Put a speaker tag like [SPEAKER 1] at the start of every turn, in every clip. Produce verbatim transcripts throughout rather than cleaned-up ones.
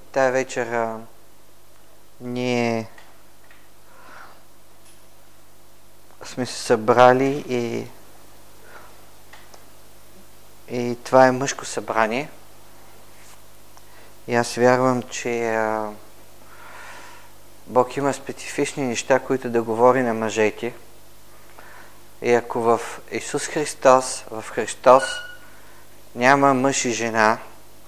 [SPEAKER 1] тая вечер а, ние сме се събрали и, и това е мъжко събрание. И аз вярвам, че а, Бог има специфични неща, които да говори на мъжете. И ако в Исус Христос, в Христос няма мъж и жена,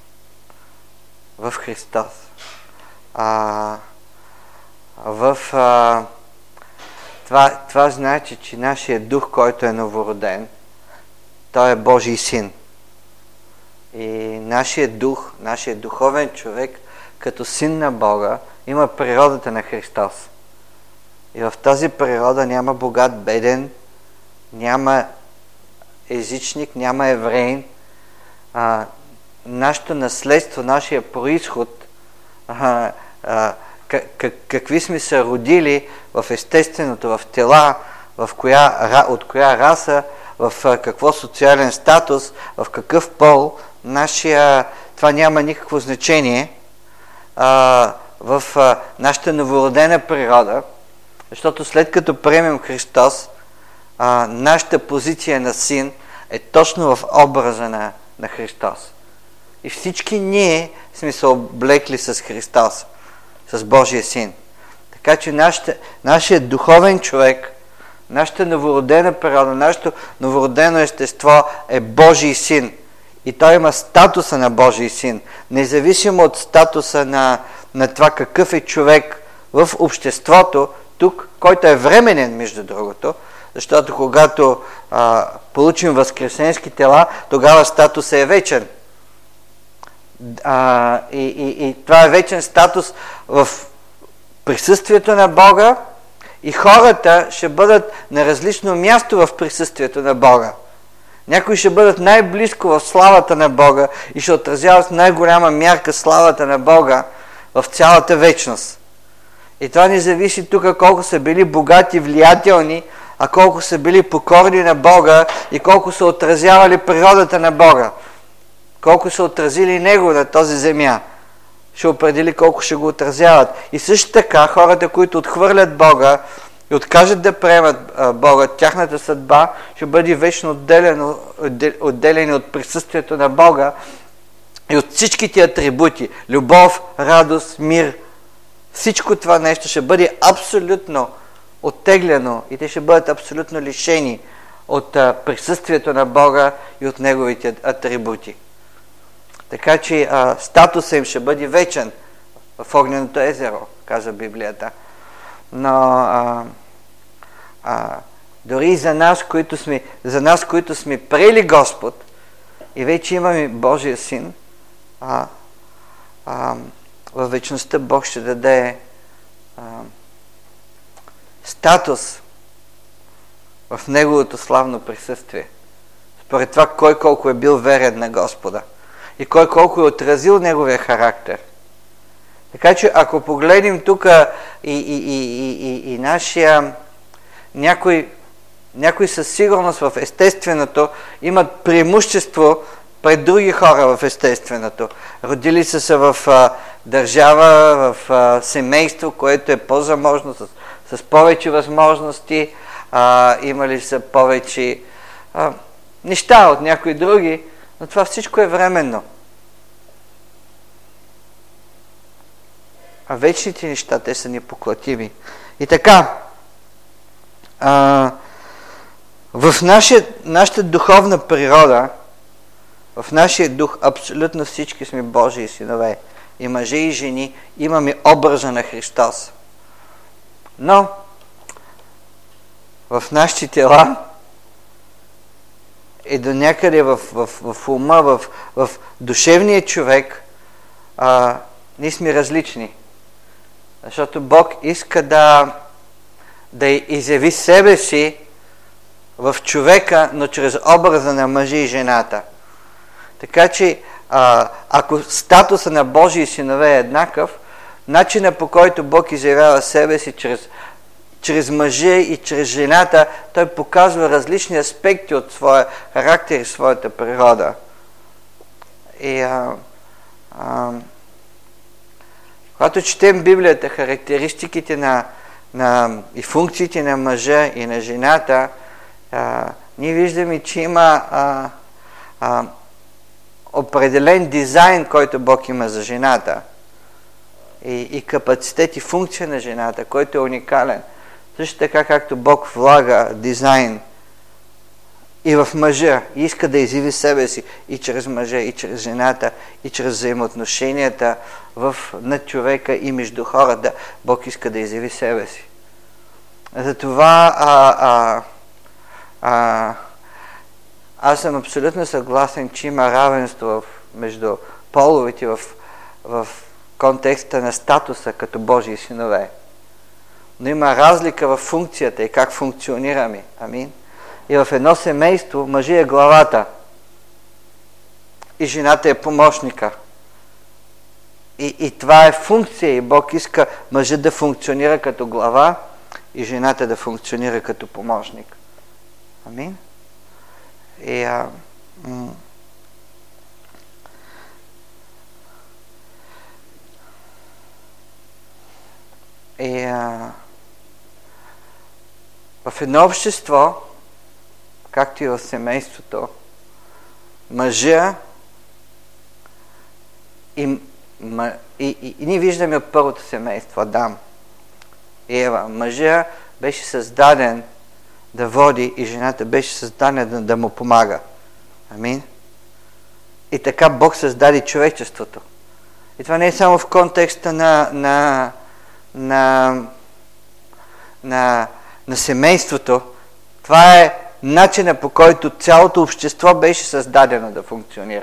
[SPEAKER 1] в Христос, а, в а, това, това значи, че нашия дух, който е новороден, той е Божий син. И нашия дух, нашия духовен човек, като син на Бога, има природата на Христос. И в тази природа няма богат, беден, няма езичник, няма евреин. А, нашето наследство, нашия происход, а, а, как, какви сме се родили в естественото, в тела, в коя, от коя раса, в какво социален статус, в какъв пол, нашия, това няма никакво значение а, в а, нашата новородена природа, защото след като приемем Христос, а, нашата позиция на син е точно в образа на, на Христос. И всички ние сме се облекли с Христос, с Божия син. Така че нашата, нашия духовен човек, нашата новородена природа, нашето новородено естество е Божий син. И той има статуса на Божий син. Независимо от статуса на, на това какъв е човек в обществото, тук, който е временен, между другото, защото когато а, получим възкресенски тела, тогава статусът е вечен. А, и, и, и това е вечен статус в присъствието на Бога и хората ще бъдат на различно място в присъствието на Бога. Някои ще бъдат най-близко в славата на Бога и ще отразяват в най-голяма мярка славата на Бога в цялата вечност. И това не зависи тук колко са били богати, влиятелни, а колко са били покорни на Бога и колко са отразявали природата на Бога. Колко са отразили Него на този земя. Ще определи колко ще го отразяват. И също така хората, които отхвърлят Бога и откажат да приемат Бога, тяхната съдба ще бъде вечно отделено, отделени от присъствието на Бога и от всичките атрибути. Любов, радост, мир. Всичко това нещо ще бъде абсолютно оттеглено и те ще бъдат абсолютно лишени от присъствието на Бога и от Неговите атрибути. Така че а, статусът им ще бъде вечен в огненото езеро, каза Библията. Но а, а, дори и за нас, които сме, за нас, които сме приели Господ и вече имаме Божия син, а, а, във вечността Бог ще даде а, статус в Неговото славно присъствие. Според това кой колко е бил верен на Господа и кой колко е отразил Неговия характер. Така че ако погледнем тук и, и, и, и, и нашия някой, някой със сигурност в естественото имат преимущество пред други хора в естественото. Родили са се в а, държава, в а, семейство, което е по-заможно, с, с повече възможности, а, имали са повече а, неща от някои други, но това всичко е временно. А вечните неща, те са непоклатими. И така, а, в нашия, нашата духовна природа, в нашия дух абсолютно всички сме Божии синове. И мъже и жени имаме образа на Христос. Но в нашите тела и до някъде в, в, в ума, в, в душевния човек, а, ние сме различни. Защото Бог иска да, да изяви себе си в човека, но чрез образа на мъжа и жената. Така че, а, ако статуса на Божии синове е еднакъв, начинът по който Бог изявява себе си чрез, чрез мъжа и чрез жената, той показва различни аспекти от своя характер и своята природа. И а, а, Когато четем Библията, характеристиките на, на, и функциите на мъжа и на жената, а, ние виждаме, че има а, а, определен дизайн, който Бог има за жената. И, и капацитет и функция на жената, който е уникален. Също така, както Бог влага дизайн и в мъжа, и иска да изяви себе си и чрез мъжа, и чрез жената, и чрез взаимоотношенията в, над човека и между хората, Бог иска да изяви себе си. Затова а, а, а, аз съм абсолютно съгласен, че има равенство в, между половете в, в контекста на статуса като Божии синове. Но има разлика в функцията и как функционираме. Амин. И в едно семейство мъжът е главата и жената е помощника. И, и това е функция и Бог иска мъжът да функционира като глава и жената да функционира като помощник. Амин. И а, м- И а, в едно общество, както и в семейството, мъжа и, ма, и, и, и ние виждаме от първото семейство, Адам и Ева. Мъжа беше създаден да води и жената беше създадена да, да му помага. Амин. И така Бог създаде човечеството. И това не е само в контекста на, на, на, на, на семейството. Това е начина, по който цялото общество беше създадено да функционира.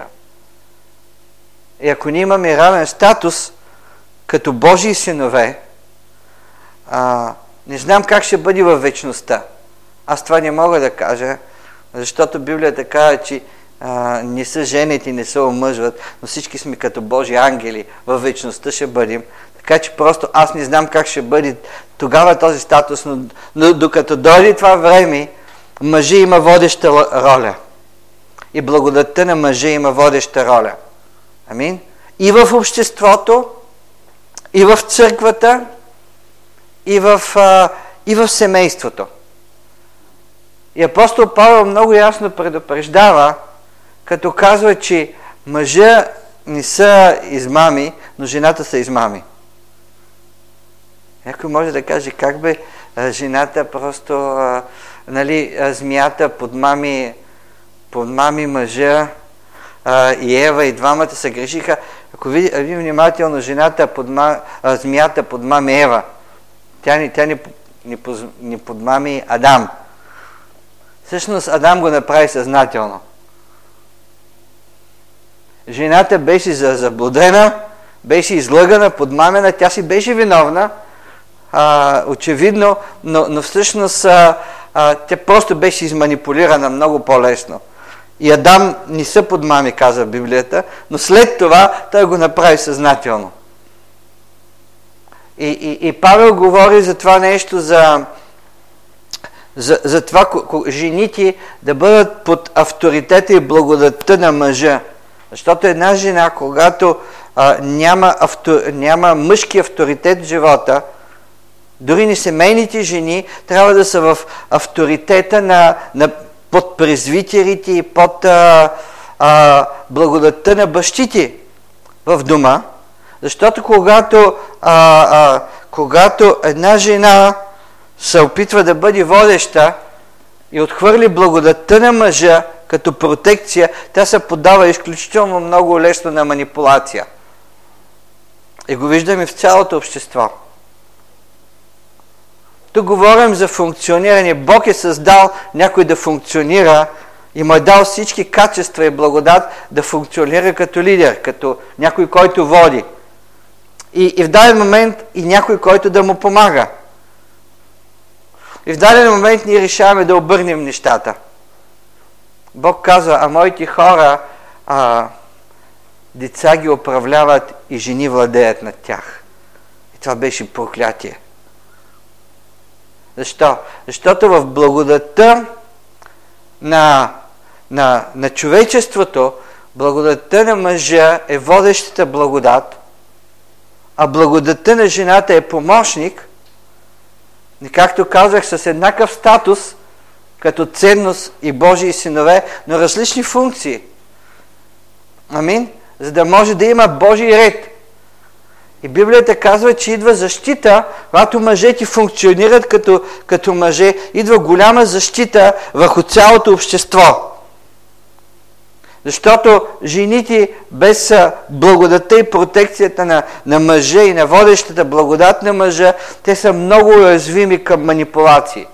[SPEAKER 1] И ако ние имаме равен статус като Божии синове, а, не знам как ще бъде във вечността. Аз това не мога да кажа, защото Библията казва, че а, не са жените, не се омъжват, но всички сме като Божи ангели, във вечността ще бъдем. Така че просто аз не знам как ще бъде тогава този статус, но, но докато дойде това време, мъжа има водеща роля. И благодатта на мъжа има водеща роля. Амин. И в обществото, и в църквата, и в, а, и в семейството. И апостол Павел много ясно предупреждава, като казва, че мъжа не са измами, но жената са измами. Някой може да каже, как бе жената просто, а, нали, змията подмами, подмами мъжа а, и Ева и двамата се грешиха. Ако видим внимателно, жената подма, а, змията подмами Ева. Тя, не, тя не, не, не подмами Адам. Всъщност Адам го направи съзнателно. Жената беше заблудена, беше излъгана, подмамена, тя си беше виновна, а, очевидно, но, но всъщност а, а, тя просто беше изманипулирана много по-лесно. И Адам не се подмами, казва Библията, но след това той го направи съзнателно. И, и, и Павел говори за това нещо, за, за, за това жените да бъдат под авторитета и благодатта на мъжа. Защото една жена, когато а, няма, авто, няма мъжки авторитет в живота, дори не семейните жени трябва да са в авторитета на, на под презвитерите и под а, а, благодатта на бащите в дома. Защото когато, а, а, когато една жена се опитва да бъде водеща и отхвърли благодатта на мъжа като протекция, тя се подава изключително много лесно на манипулация. И го виждаме в цялото общество. Тук говорим за функциониране. Бог е създал някой да функционира и му е дал всички качества и благодат да функционира като лидер, като някой, който води. И, и в даден момент и някой, който да му помага. И в даден момент ние решаваме да обърнем нещата. Бог казва, а моите хора а, деца ги управляват и жени владеят над тях. И това беше проклятие. Защо? Защото в благодатта на, на, на човечеството, благодатта на мъжа е водещата благодат, а благодатта на жената е помощник, и както казах, с еднакъв статус, като ценност и Божии синове, но различни функции. Амин? За да може да има Божий ред. И Библията казва, че идва защита, когато мъжете функционират като, като мъже, идва голяма защита върху цялото общество. Защото жените без благодата и протекцията на, на мъжа и на водещата благодат на мъжа, те са много уязвими към манипулации.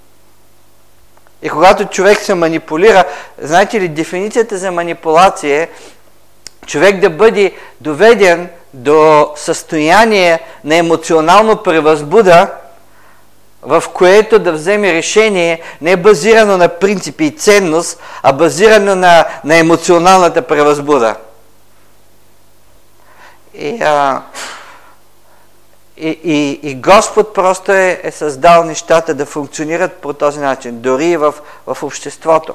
[SPEAKER 1] И когато човек се манипулира, знаете ли, дефиницията за манипулация е човек да бъде доведен до състояние на емоционално превъзбуда, в което да вземе решение не базирано на принципи и ценност, а базирано на, на емоционалната превъзбуда. И, а, и, и, и Господ просто е, е създал нещата да функционират по този начин, дори и в, в обществото.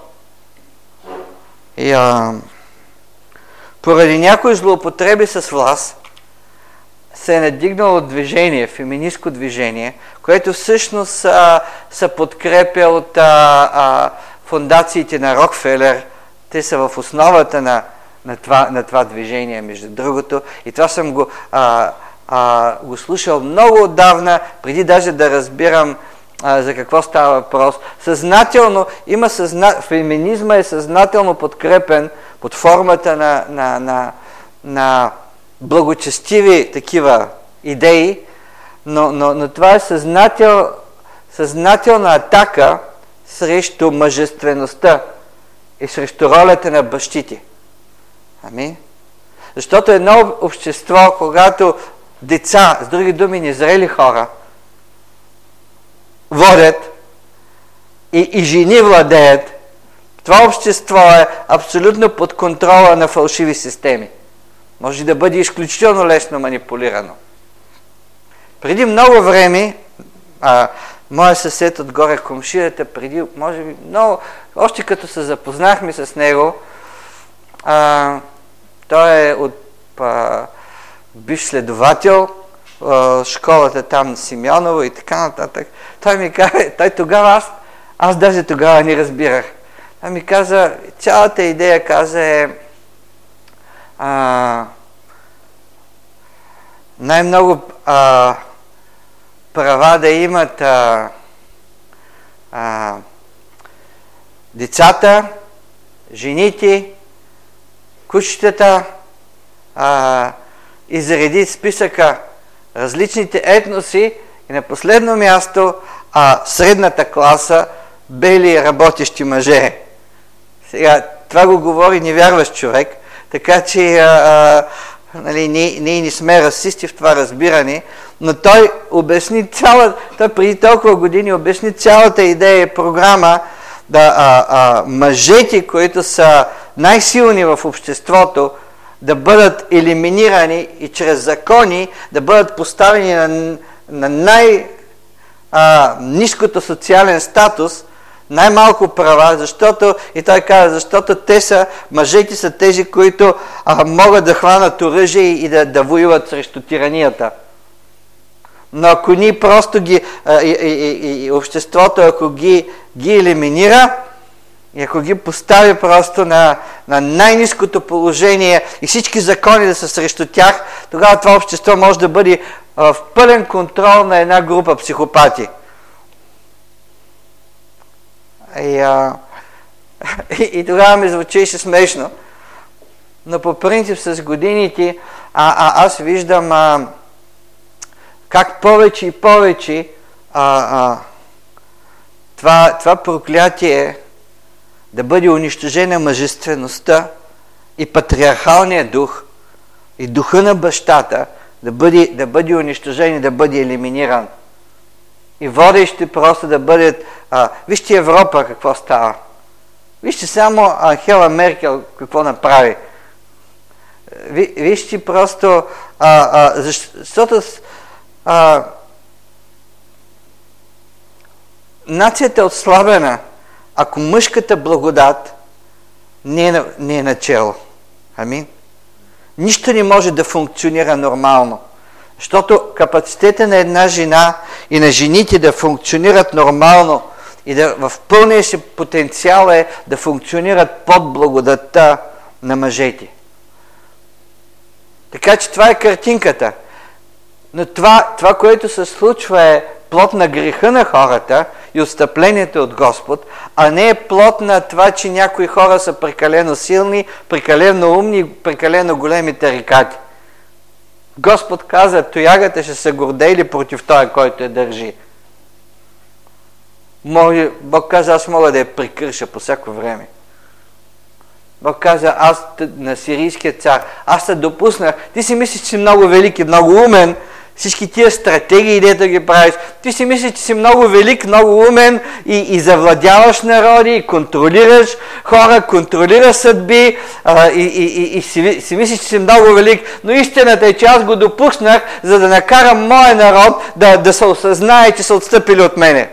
[SPEAKER 1] И а, поради някои злоупотреби с власт, се е надигнало движение, феминистко движение, което всъщност а, се подкрепя от а, а, фондациите на Рокфелер. Те са в основата на, на, това, на това движение, между другото. И това съм го, а, а, го слушал много отдавна, преди даже да разбирам а, за какво става въпрос. Съзнателно, има съзна... феминизма е съзнателно подкрепен под формата на, на, на, на благочестиви такива идеи, но, но, но това е съзнател, съзнателна атака срещу мъжествеността и срещу ролята на бащите. Амин? Защото едно общество, когато деца, с други думи незрели хора, водят и, и жени владеят, това общество е абсолютно под контрола на фалшиви системи. Може да бъде изключително лесно манипулирано. Преди много време, а, моя съсед отгоре, комшията, преди, може би, много, още като се запознахме с него, а, той е от а, бивш следовател, а, школата там на Симеоново и така нататък. Той ми каза, той тогава, аз, аз даже тогава не разбирах. Той ми каза, цялата идея, каза е, А, най-много а, права да имат а, а, децата, жените, кучетата а, и зареди списъка различните етноси и на последно място а, средната класа, бели работещи мъже. Сега, това го говори невярващ човек, така че а, а, нали, ние, ние не сме расисти в това разбиране, но той обясни цяла, той преди толкова години обясни цялата идея и програма да а, а, мъжете, които са най-силни в обществото, да бъдат елиминирани и чрез закони да бъдат поставени на, на най-ниското социален статус, най-малко права, защото, и той каза, защото те са, мъжете са тези, които а, могат да хванат оръжие и да, да воюват срещу тиранията. Но ако ни просто ги, а, и, и, и, и обществото, ако ги, ги елиминира, и ако ги постави просто на, на най-ниското положение и всички закони да са срещу тях, тогава това общество може да бъде а, в пълен контрол на една група психопати. И, а, и, и тогава ми звучеше смешно. Но по принцип с годините а, а, аз виждам а, как повече и повече а, а, това, това проклятие да бъде унищожена мъжествеността и патриархалния дух и духа на бащата да бъде, да бъде унищожен и да бъде елиминиран. И водещи просто да бъдат... А, вижте Европа какво става. Вижте само Ангела Меркел какво направи. Ви, вижте просто... А, а, защото... А, нацията е отслабена, ако мъжката благодат не е, не е начало. Амин. Нищо не може да функционира нормално. Защото капацитета на една жена и на жените да функционират нормално и да в пълния си потенциал е да функционират под благодатта на мъжете. Така че това е картинката. Но това, това, което се случва е плод на греха на хората и отстъплението от Господ, а не е плод на това, че някои хора са прекалено силни, прекалено умни и прекалено големи тарикати. Господ каза, тоягата ще се гордейли против този, който я държи. Бог каза, аз мога да я прикърша по всяко време. Бог каза, аз на сирийския цар, аз те допуснах, ти си мислиш, че си много велик и много умен, всички тия стратегии, дето ги правиш, ти си мислиш, че си много велик, много умен и, и завладяваш народи, и контролираш хора, контролираш съдби а, и, и, и, и си, си мислиш, че си много велик, но истината е, че аз го допуснах, за да накарам моя народ да, да се осъзнае, че са отстъпили от мене.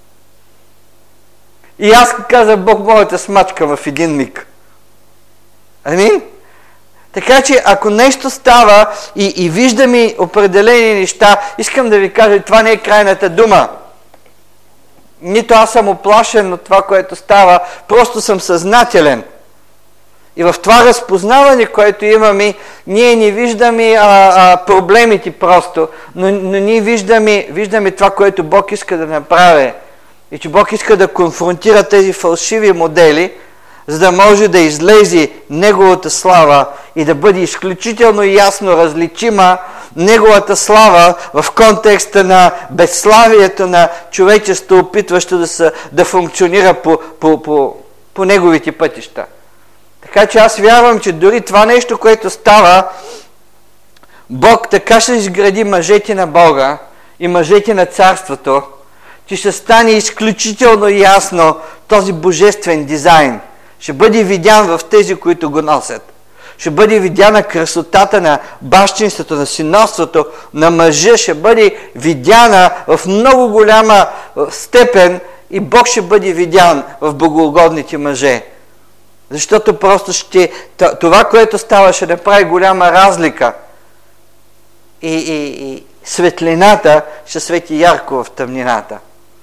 [SPEAKER 1] И аз казах, Бог, мога да смачкам в един миг. Амин? Така че, ако нещо става и, и виждаме определени неща, искам да ви кажа, това не е крайната дума. Нито аз съм оплашен от това, което става, просто съм съзнателен. И в това разпознаване, което имаме, ние не виждаме а, а, проблемите просто, но, но ние виждаме, виждаме това, което Бог иска да направи. И че Бог иска да конфронтира тези фалшиви модели, за да може да излезе Неговата слава и да бъде изключително ясно различима Неговата слава в контекста на безславието на човечество, опитващо да, се, да функционира по, по, по, по Неговите пътища. Така че аз вярвам, че дори това нещо, което става, Бог така ще изгради мъжете на Бога и мъжете на Царството, че ще стане изключително ясно този божествен дизайн. Ще бъде видян в тези, които го носят. Ще бъде видяна красотата на бащинството, на синовството, на мъжа. Ще бъде видяна в много голяма степен и Бог ще бъде видян в богоугодните мъже. Защото просто ще, това, което става, ще направи голяма разлика. И, и, и светлината ще свети ярко в тъмнината.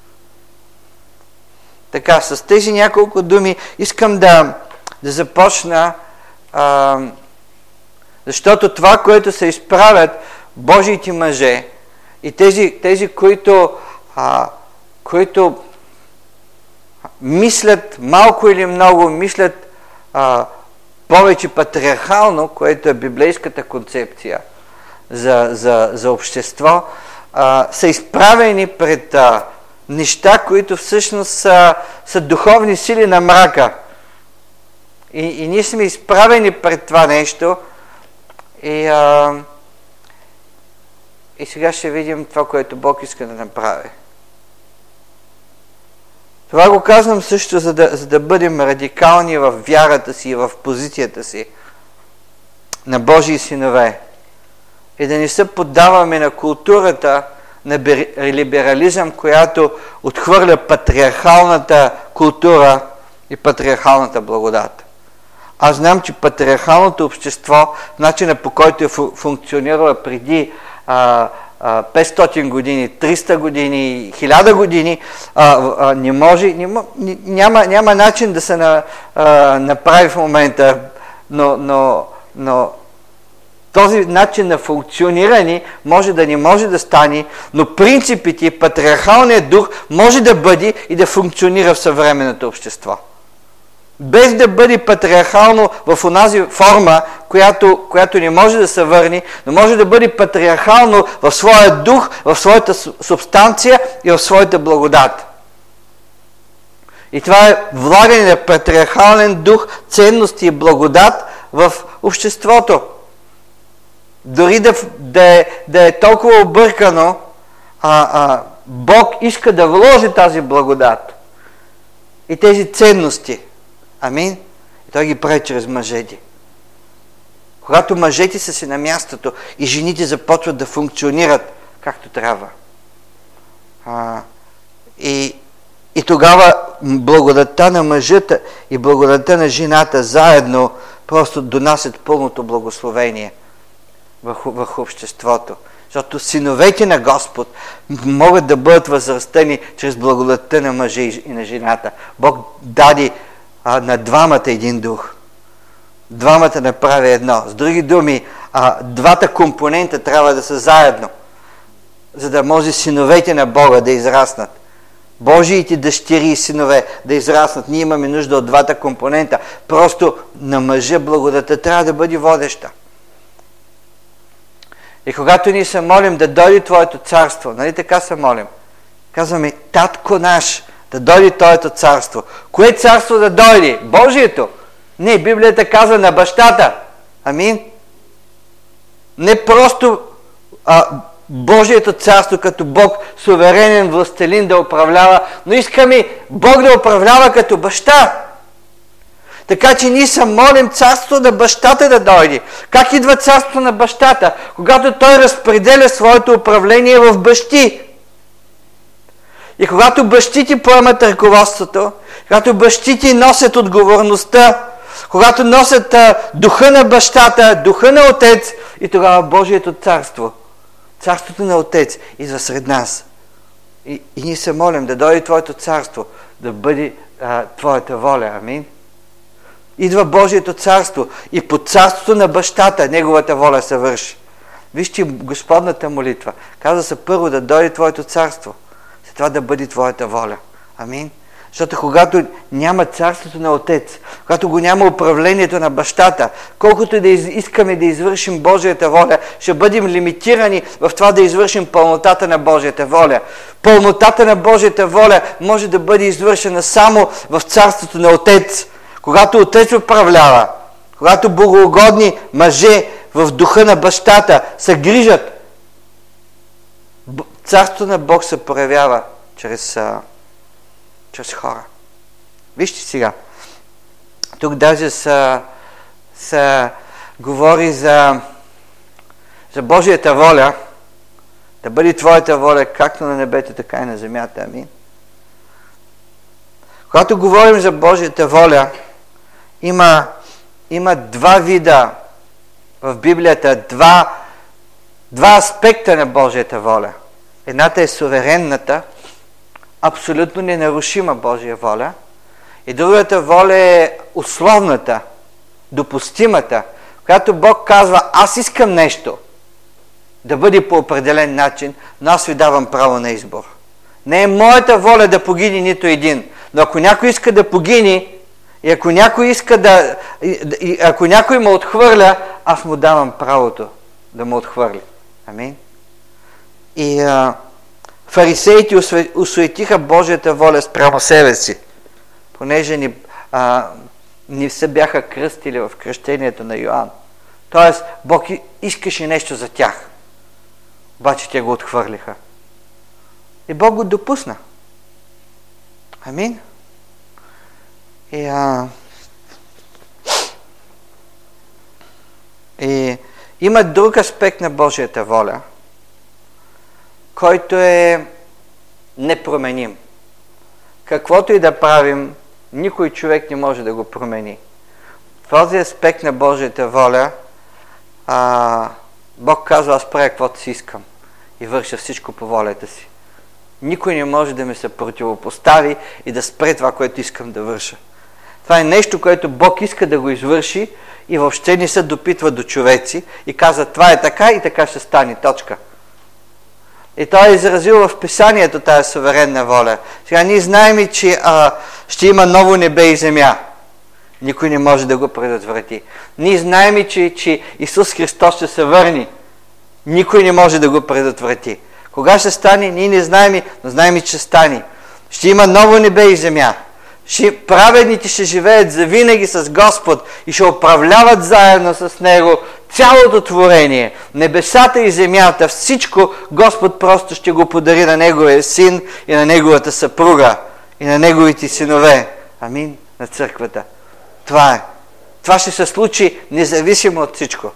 [SPEAKER 1] Така, с тези няколко думи искам да, да започна, а, защото това, което се изправят Божиите мъже и тези, тези които, а, които мислят малко или много, мислят а, повече патриархално, което е библейската концепция за, за, за общество, а, са изправени пред а, неща, които всъщност са, са духовни сили на мрака. И, и ние сме изправени пред това нещо. И, а, и сега ще видим това, което Бог иска да направи. Това го казвам също, за да, за да бъдем радикални в вярата си и в позицията си на Божии синове. И да не се поддаваме на културата на либерализъм, която отхвърля патриархалната култура и патриархалната благодат. Аз знам, че патриархалното общество, начина по който е функционирало преди а, а, петстотин години, триста години, хиляда години, а, а, не може, не, няма, няма начин да се на, а, направи в момента, но, но, но този начин на функциониране може да не може да стане, но принципите и патриархалният дух може да бъде и да функционира в съвременното общество. Без да бъде патриархално в онази форма, която, която не може да се върне, но може да бъде патриархално в своя дух, в своята субстанция и в своята благодат. И това е влагане на патриархален дух, ценности и благодат в обществото. Дори да, да, е, да е толкова объркано, а, а, Бог иска да вложи тази благодат и тези ценности. Амин? И Той ги прави чрез мъжете. Когато мъжете са си на мястото и жените започват да функционират както трябва. А, и, и тогава благодатта на мъжата и благодатта на жената заедно просто донасят пълното благословение върху, върху обществото. Защото синовете на Господ могат да бъдат възрастени чрез благодатта на мъжа и на жената. Бог даде а, на двамата един дух. Двамата направи едно. С други думи, а, двата компонента трябва да са заедно, за да може синовете на Бога да израснат. Божиите дъщери и синове да израснат. Ние имаме нужда от двата компонента. Просто на мъжа благодата трябва да бъде водеща. И когато ние се молим да дойде Твоето царство, нали така се молим? Казваме, Татко наш, да дойде Твоето царство. Кое царство да дойде? Божието. Не, Библията казва на бащата. Амин. Не просто а, Божието царство като Бог, суверенен властелин да управлява, но искаме Бог да управлява като баща. Така че ние се молим царството на бащата да дойде. Как идва царството на бащата? Когато той разпределя своето управление в бащи. И когато бащите поемат ръководството, когато бащите носят отговорността, когато носят а, духа на бащата, духа на отец, и тогава Божието царство, царството на отец, идва сред нас. И, и ние се молим да дойде Твоето царство, да бъде а, Твоята воля. Амин. Идва Божието царство и под царството на бащата Неговата воля се върши. Вижте Господната молитва. Казва се първо да дойде Твоето царство, след това да бъде Твоята воля. Амин. Защото когато няма царството на Отец, когато го няма управлението на бащата, колкото да искаме да извършим Божията воля, ще бъдем лимитирани в това да извършим пълнотата на Божията воля. Пълнотата на Божията воля може да бъде извършена само в царството на Отец. Когато Отец управлява, когато богоугодни мъже в духа на бащата се грижат, царството на Бог се проявява чрез, чрез хора. Вижте сега, тук даже се, се говори за, за Божията воля, да бъде Твоята воля както на небето, така и на земята. Амин. Когато говорим за Божията воля, Има, има два вида в Библията, два, два аспекта на Божията воля. Едната е суверенната, абсолютно ненарушима Божия воля, и другата воля е условната, допустимата, когато Бог казва, аз искам нещо да бъде по определен начин, но аз ви давам право на избор. Не е моята воля да погине нито един, но ако някой иска да погине, и ако някой иска да... И ако някой ме отхвърля, аз му давам правото да ме отхвърли. Амин. И а, фарисеите осуетиха Божията воля спрямо себе си, понеже ни, а, ни се бяха кръстили в кръщението на Йоан. Тоест, Бог искаше нещо за тях. Обаче те го отхвърлиха. И Бог го допусна. Амин. И, а, и има друг аспект на Божията воля, който е непроменим. Каквото и да правим, никой човек не може да го промени. Този аспект на Божията воля, а, Бог казва, аз правя каквото си искам и върша всичко по волята си. Никой не може да ми се противопостави и да спре това, което искам да върша. Това е нещо, което Бог иска да го извърши и въобще не се допитва до човеци и казва, това е така и така ще стане, точка. И той е изразил в Писанието тази суверенна воля. Сега ние знаем, че а, ще има ново небе и земя. Никой не може да го предотврати. Ние знаем, че, че Исус Христос ще се върне. Никой не може да го предотврати. Кога ще стане, ние не знаем, но знаем, че ще стане. Ще има ново небе и земя. Ще, праведните ще живеят завинаги с Господ и ще управляват заедно с Него цялото творение, небесата и земята, всичко Господ просто ще го подари на Неговия син и на Неговата съпруга и на Неговите синове. Амин. На църквата. Това е. Това ще се случи независимо от всичко.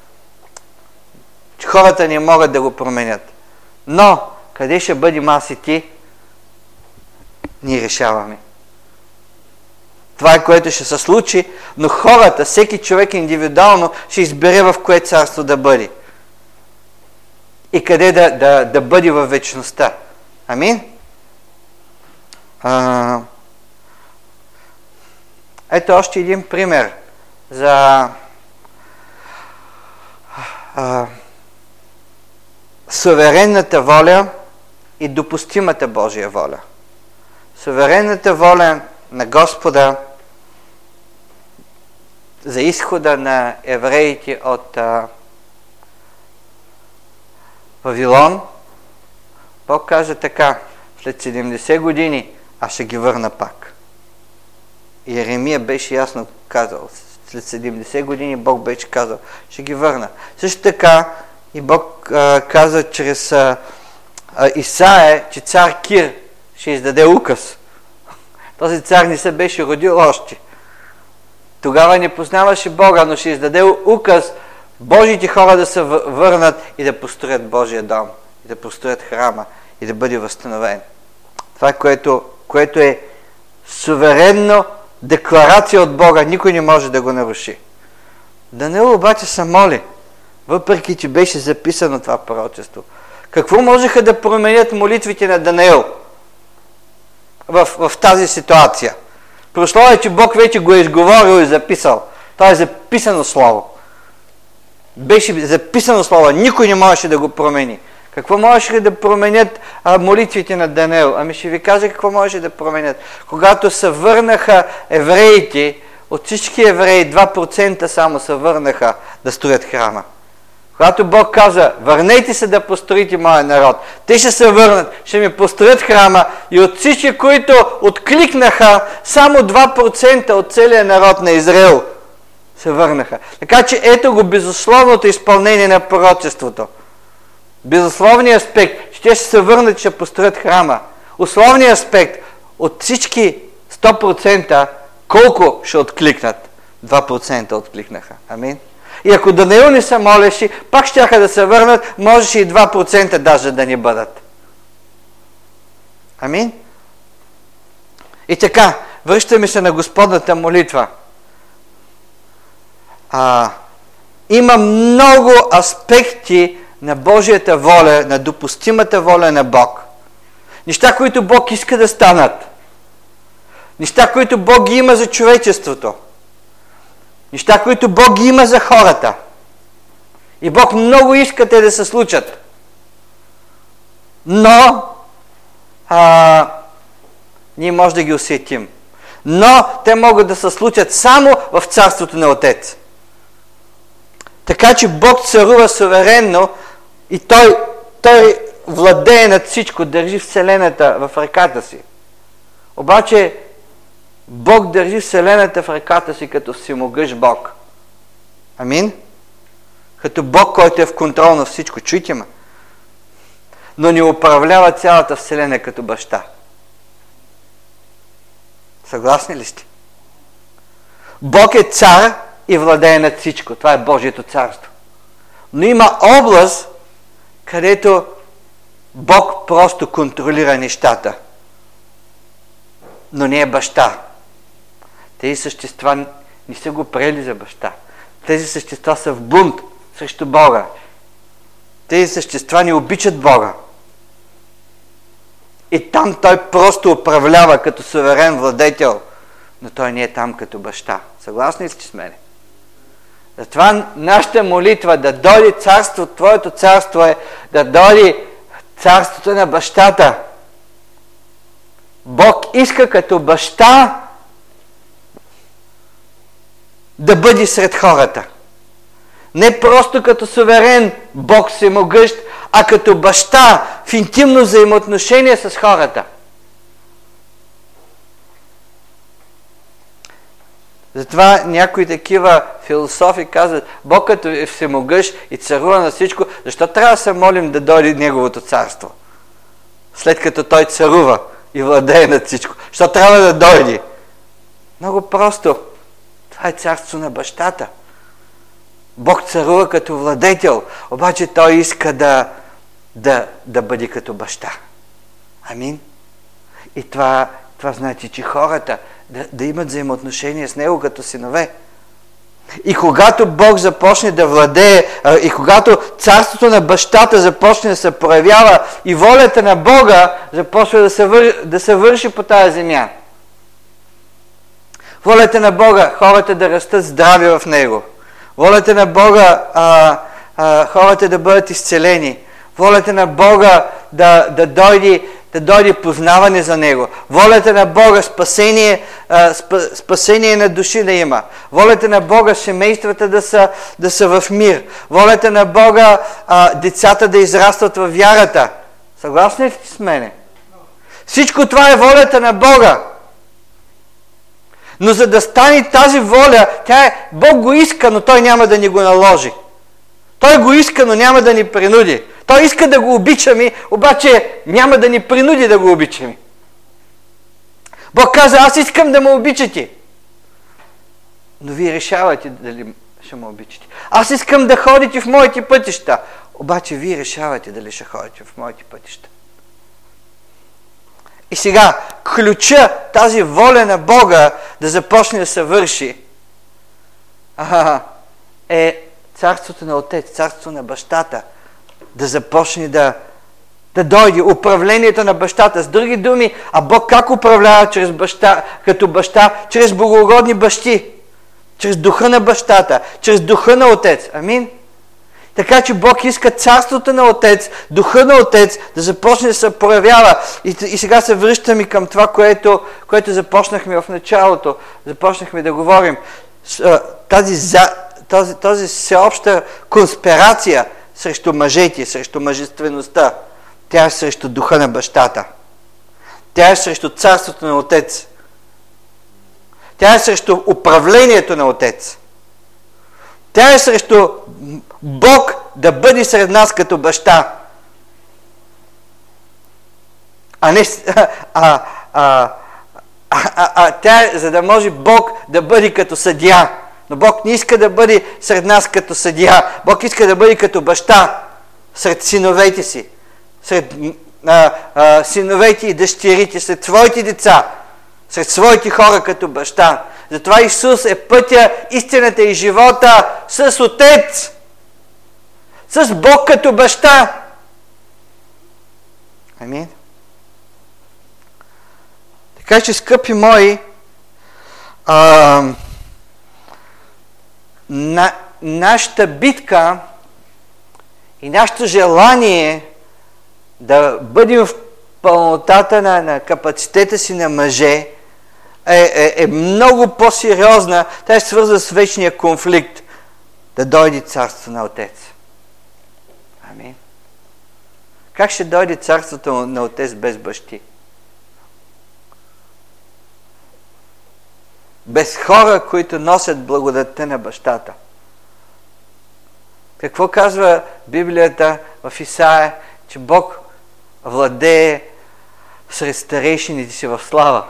[SPEAKER 1] Хората не могат да го променят. Но, къде ще бъдем аз и ти, ние решаваме. Това е, което ще се случи, но хората, всеки човек индивидуално ще избере в кое царство да бъде. и къде да, да, да бъде във вечността. Амин? А, ето още един пример за а, суверенната воля и допустимата Божия воля. Суверенната воля на Господа за изхода на евреите от а, Вавилон, Бог каза така: след седемдесет години аз ще ги върна пак. Йеремия беше ясно казал, след седемдесет години Бог беше казал, ще ги върна. Също така и Бог а, каза чрез а, а, Исаия, че цар Кир ще издаде указ. Този цар не се беше родил още. Тогава не познаваше Бога, но ще издаде указ Божиите хора да се върнат и да построят Божия дом, и да построят храма, и да бъде възстановен. Това, което, което е суверенно декларация от Бога, никой не може да го наруши. Даниил обаче се моли, въпреки че беше записано това пророчество. Какво можеха да променят молитвите на Даниил в, в тази ситуация? Прошло е, че Бог вече го е изговорил и записал. Това е записано слово. Беше записано слово, никой не можеше да го промени. Какво можеше да променят а, молитвите на Даниил? Ами ще ви кажа какво можеше да променят. Когато се върнаха евреите, от всички евреи два процента само се върнаха да строят храма. Когато Бог каза, върнете се да построите моя народ, те ще се върнат, ще ми построят храма, и от всички, които откликнаха, само два процента от целия народ на Израел се върнаха. Така че ето го безусловното изпълнение на пророчеството. Безусловният аспект, че те ще се върнат, ще построят храма. Условният аспект, от всички сто процента, колко ще откликнат? два процента откликнаха. Амин. И ако Даниил не се молеше, пак щяха да се върнат, можеше и два процента даже да не бъдат. Амин. И така, връщаме се на Господната молитва. А, има много аспекти на Божията воля, на допустимата воля на Бог. Неща, които Бог иска да станат. Неща, които Бог ги има за човечеството. Неща, които Бог ги има за хората. И Бог много иска те да се случат. Но а, ние може да ги усетим. Но те могат да се случат само в царството на Отец. Така че Бог царува суверенно и Той, той владее над всичко, държи Вселената в ръката си. Обаче Бог държи Вселената в ръката си като всемогъщ Бог. Амин? Като Бог, който е в контрол на всичко. Чуйте ме. Но не управлява цялата Вселена като баща. Съгласни ли сте? Бог е цар и владее над всичко. Това е Божието царство. Но има област, където Бог просто контролира нещата. Но не е баща. Тези същества не са го приели за баща. Тези същества са в бунт срещу Бога. Тези същества не обичат Бога. И там Той просто управлява като суверен владетел, но Той не е там като баща. Съгласни ли сте с мене? Затова нашата молитва да дойде царство, Твоето царство е да дойде царството на бащата. Бог иска като баща да бъде сред хората. Не просто като суверен Бог всемогъщ, а като баща в интимно взаимоотношение с хората. Затова някои такива философи казват, Бог като е всемогъщ и царува на всичко, защо трябва да се молим да дойде Неговото царство? След като Той царува и владее над всичко. Защо трябва да дойде? Много просто. Това е царство на бащата. Бог царува като владетел, обаче Той иска да, да, да бъде като баща. Амин? И това, това значи, че хората да, да имат взаимоотношения с Него като синове. И когато Бог започне да владее, и когато царството на бащата започне да се проявява, и волята на Бога започва да се, вър... да се върши по тази земя. Волята на Бога, хората да растат здрави в Него. Волята на Бога, а, а, хората да бъдат изцелени. Волята на Бога да, да, дойде, да дойде познаване за Него. Волята на Бога спасение, а, спа, спасение на души да има. Волята на Бога семействата да са, да са в мир. Волята на Бога а, децата да израстват във вярата. Съгласни ли с мене? Всичко това е волята на Бога. Но за да стане тази воля, тя е, Бог го иска, но Той няма да ни го наложи. Той го иска, но няма да ни принуди. Той иска да го обичаме, обаче няма да ни принуди да го обичаме. Бог каза, аз искам да ме обичате. Но вие решавате дали ще ме обичате. Аз искам да ходите в моите пътища. Обаче вие решавате дали ще ходите в моите пътища. И сега, ключа, тази воля на Бога да започне да се върши, е царството на Отец, царството на бащата, да започне да, да дойде управлението на бащата. С други думи, а Бог как управлява чрез баща, като баща? Чрез богоугодни бащи, чрез духа на бащата, чрез духа на Отец. Амин? Така че Бог иска царството на Отец, духа на Отец да започне да се проявява. И, и сега се връщаме към това, което, което започнахме в началото. Започнахме да говорим. Тази, за, този, този всеобща конспирация срещу мъжете, срещу мъжествеността, тя е срещу духа на бащата. Тя е срещу царството на Отец. Тя е срещу управлението на Отец. Тя е срещу Бог да бъде сред нас като баща. А не... А, а, а, а, а тя е, за да може Бог да бъде като съдия. Но Бог не иска да бъде сред нас като съдия. Бог иска да бъде като баща сред синовете си. Сред а, а, синовете и дъщерите, сред своите деца. Сред своите хора като баща. Затова Исус е пътя, истината и живота с Отец. С Бог като баща. Амин. Така че, скъпи мои, а, на, нашата битка и нашето желание да бъдем в пълнотата на, на капацитета си на мъже е, е, е много по-сериозна. Тя е свързана с вечния конфликт да дойде царство на Отец. Амин. Как ще дойде царството на Отец без бащи? Без хора, които носят благодатта на бащата. Какво казва Библията в Исаия? Че Бог владее сред старейшините си в слава.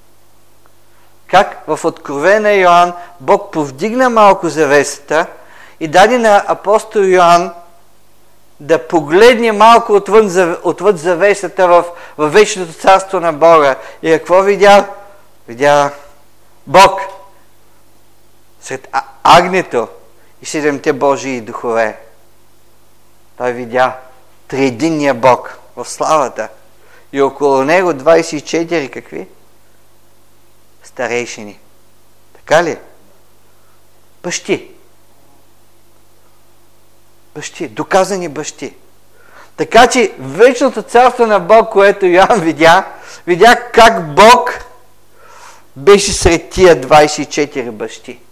[SPEAKER 1] Как в Откровение на Йоан Бог повдигна малко завесата и даде на апостол Йоан да погледне малко отвън, отвъд завесата в, в вечното царство на Бога. И какво видя? Видя Бог сред агнето и седемте Божии духове. Той видя триединния Бог в славата. И около него двадесет и четири какви? Старейшини. Така ли? Бащи. Бащи. Доказани бащи. Така че вечното царство на Бог, което Йоан видя, видя как Бог беше сред тия двадесет и четири бащи.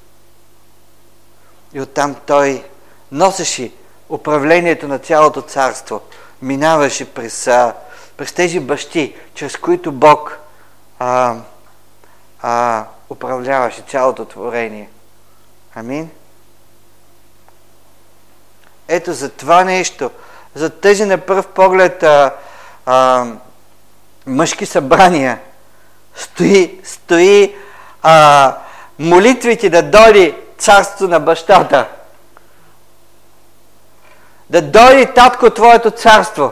[SPEAKER 1] И оттам той носеше управлението на цялото царство. Минаваше през, през тези бащи, чрез които Бог а, а, управляваше цялото творение. Амин. Ето за това нещо, за тези на пръв поглед а, а, мъжки събрания, стои, стои а, молитвите да дойде царство на бащата. Да дойде, татко, твоето царство.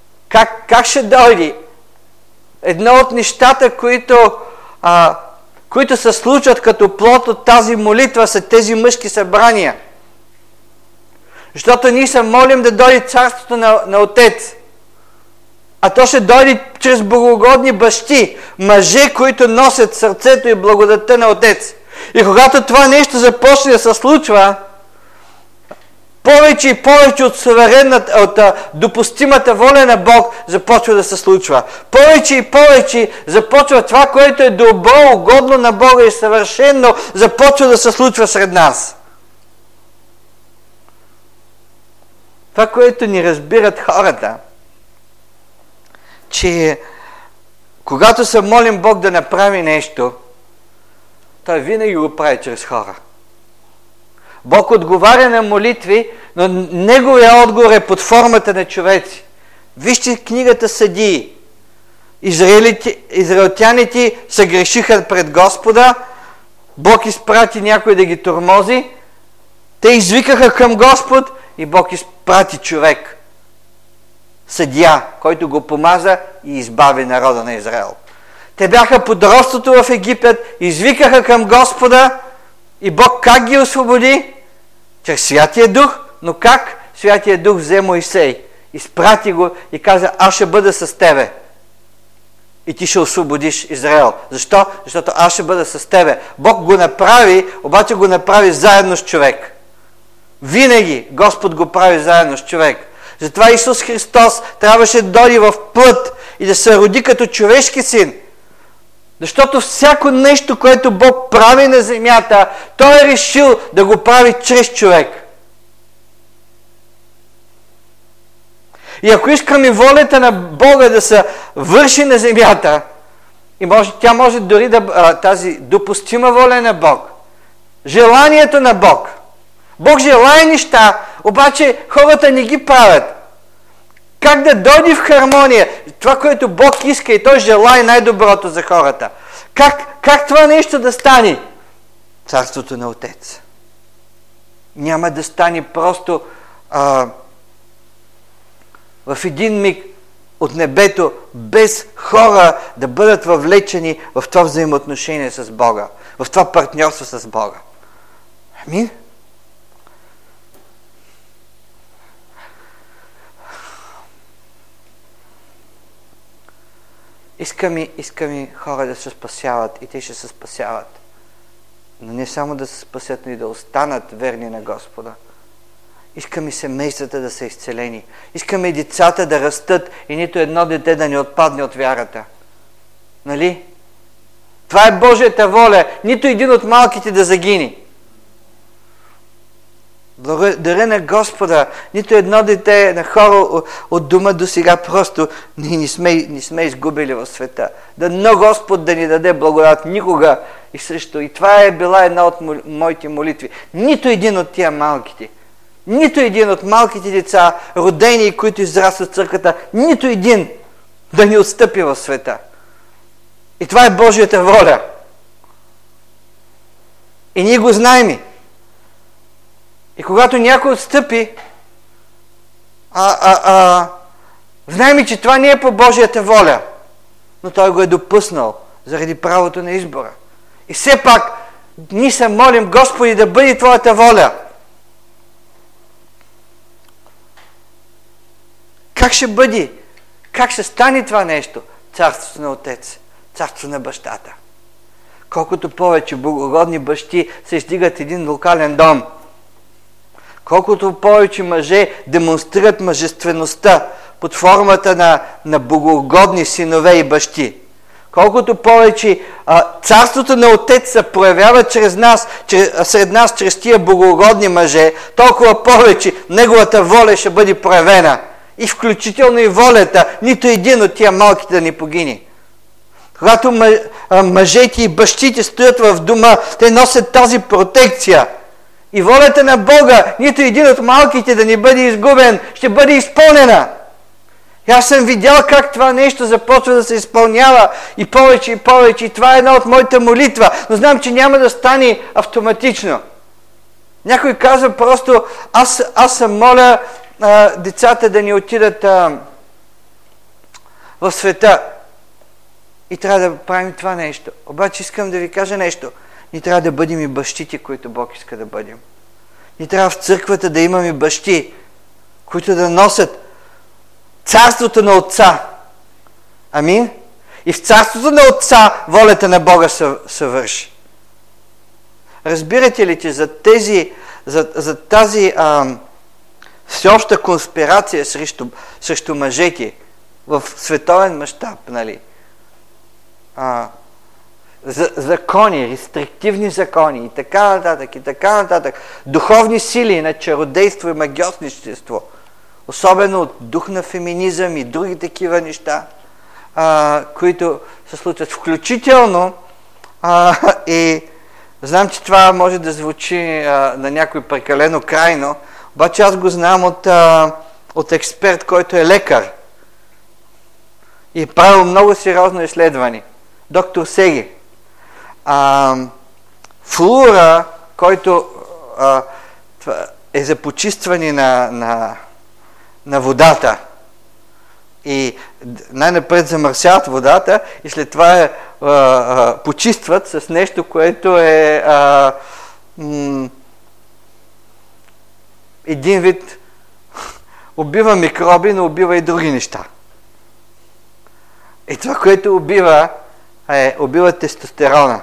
[SPEAKER 1] Как, как ще дойде? Едно от нещата, които, а, които се случват като плод от тази молитва, са тези мъжки събрания. Защото ние се молим да дойде царството на, на Отец. А то ще дойде чрез богоугодни бащи, мъже, които носят сърцето и благодатта на Отец. И когато това нещо започне да се случва, повече и повече от суверенната, от а, допустимата воля на Бог започва да се случва. Повече и повече започва това, което е добро, угодно на Бога и съвършено, започва да се случва сред нас. Това, което ни разбират хората, че когато се молим Бог да направи нещо, Той винаги го прави чрез хора. Бог отговаря на молитви, но Неговия отговор е под формата на човеци. Вижте книгата Съдии. Израелтяните се грешиха пред Господа, Бог изпрати някой да ги тормози, те извикаха към Господ и Бог изпрати човек, съдия, който го помаза и избави народа на Израел. Те бяха под робството в Египет, извикаха към Господа и Бог как ги освободи? Чрез Святия Дух. Но как? Святия Дух взе Моисей, изпрати го и каза: аз ще бъда с тебе и ти ще освободиш Израел. Защо? Защото аз ще бъда с тебе. Бог го направи, обаче го направи заедно с човек. Винаги Господ го прави заедно с човек. Затова Исус Христос трябваше да дойде в плът и да се роди като човешки син. Защото всяко нещо, което Бог прави на земята, Той е решил да го прави чрез човек. И ако искаме волята на Бога да се върши на земята, и може, тя може дори да... тази допустима воля на Бог, желанието на Бог. Бог желае неща, обаче хората не ги правят. Как да дойде в хармония? Това, което Бог иска и Той желае най-доброто за хората. Как, как това нещо да стане? Царството на Отец. Няма да стане просто а, в един миг от небето, без хора да бъдат въвлечени в това взаимоотношение с Бога, в това партньорство с Бога. Амин? Искаме, искаме хора да се спасяват и те ще се спасяват. Но не само да се спасят, но и да останат верни на Господа. Искаме семействата да са изцелени. Искаме децата да растат и нито едно дете да не отпадне от вярата. Нали? Това е Божията воля. Нито един от малките да загине. Благодаря на Господа, нито едно дете на хора от дома до сега просто ние не сме, не сме изгубили в света. Дано Господ да ни даде благодат никога и също. И това е била една от моите молитви. Нито един от тия малките, нито един от малките деца, родени, които израстват в църквата, нито един да ни отстъпи в света. И това е Божията воля. И ние го знаем. И когато някой отстъпи, а, а, а, знаем, че това не е по Божията воля, но Той го е допуснал заради правото на избора. И все пак ние се молим: Господи, да бъде Твоята воля. Как ще бъде? Как ще стане това нещо? Царството на Отец, царството на бащата. Колкото повече богоугодни бащи се издигат един локален дом, колкото повече мъже демонстрират мъжествеността под формата на, на богоугодни синове и бащи, колкото повече а, царството на Отец се проявява чрез нас, чрез, сред нас, чрез тия богоугодни мъже, толкова повече Неговата воля ще бъде проявена. И включително и волята, нито един от тия малките да не погине. Когато мъжете и бащите стоят в дома, те носят тази протекция. И волята на Бога, нито един от малките да не бъде изгубен, ще бъде изпълнена. И аз съм видял как това нещо започва да се изпълнява и повече и повече. И това е една от моите молитва. Но знам, че няма да стане автоматично. Някой казва просто: аз, аз съм моля а, децата да ни отидат а, в света. И трябва да правим това нещо. Обаче искам да ви кажа нещо. Ние трябва да бъдем и бащите, които Бог иска да бъдем. Ние трябва в църквата да имаме бащи, които да носят царството на Отца. Амин? И в царството на Отца волята на Бога се върши. Разбирате ли, че за, тези, за, за тази а, всеобща конспирация срещу, срещу мъжете в световен мащаб, нали? А, за, закони, рестриктивни закони и така нататък, и така нататък, духовни сили на чародейство и магьосничество, особено от дух на феминизъм и други такива неща, а, които се случват, включително а, и знам, че това може да звучи а, на някой прекалено крайно, обаче аз го знам от, а, от експерт, който е лекар и е правил много сериозно изследване. Доктор Сеги. А, флуора, който а, е за почистване на, на, на водата и най-напред замърсяват водата и след това е, а, а, почистват с нещо, което е а, м- един вид убива микроби, но убива и други неща. И това, което убива, е, убива тестостерона.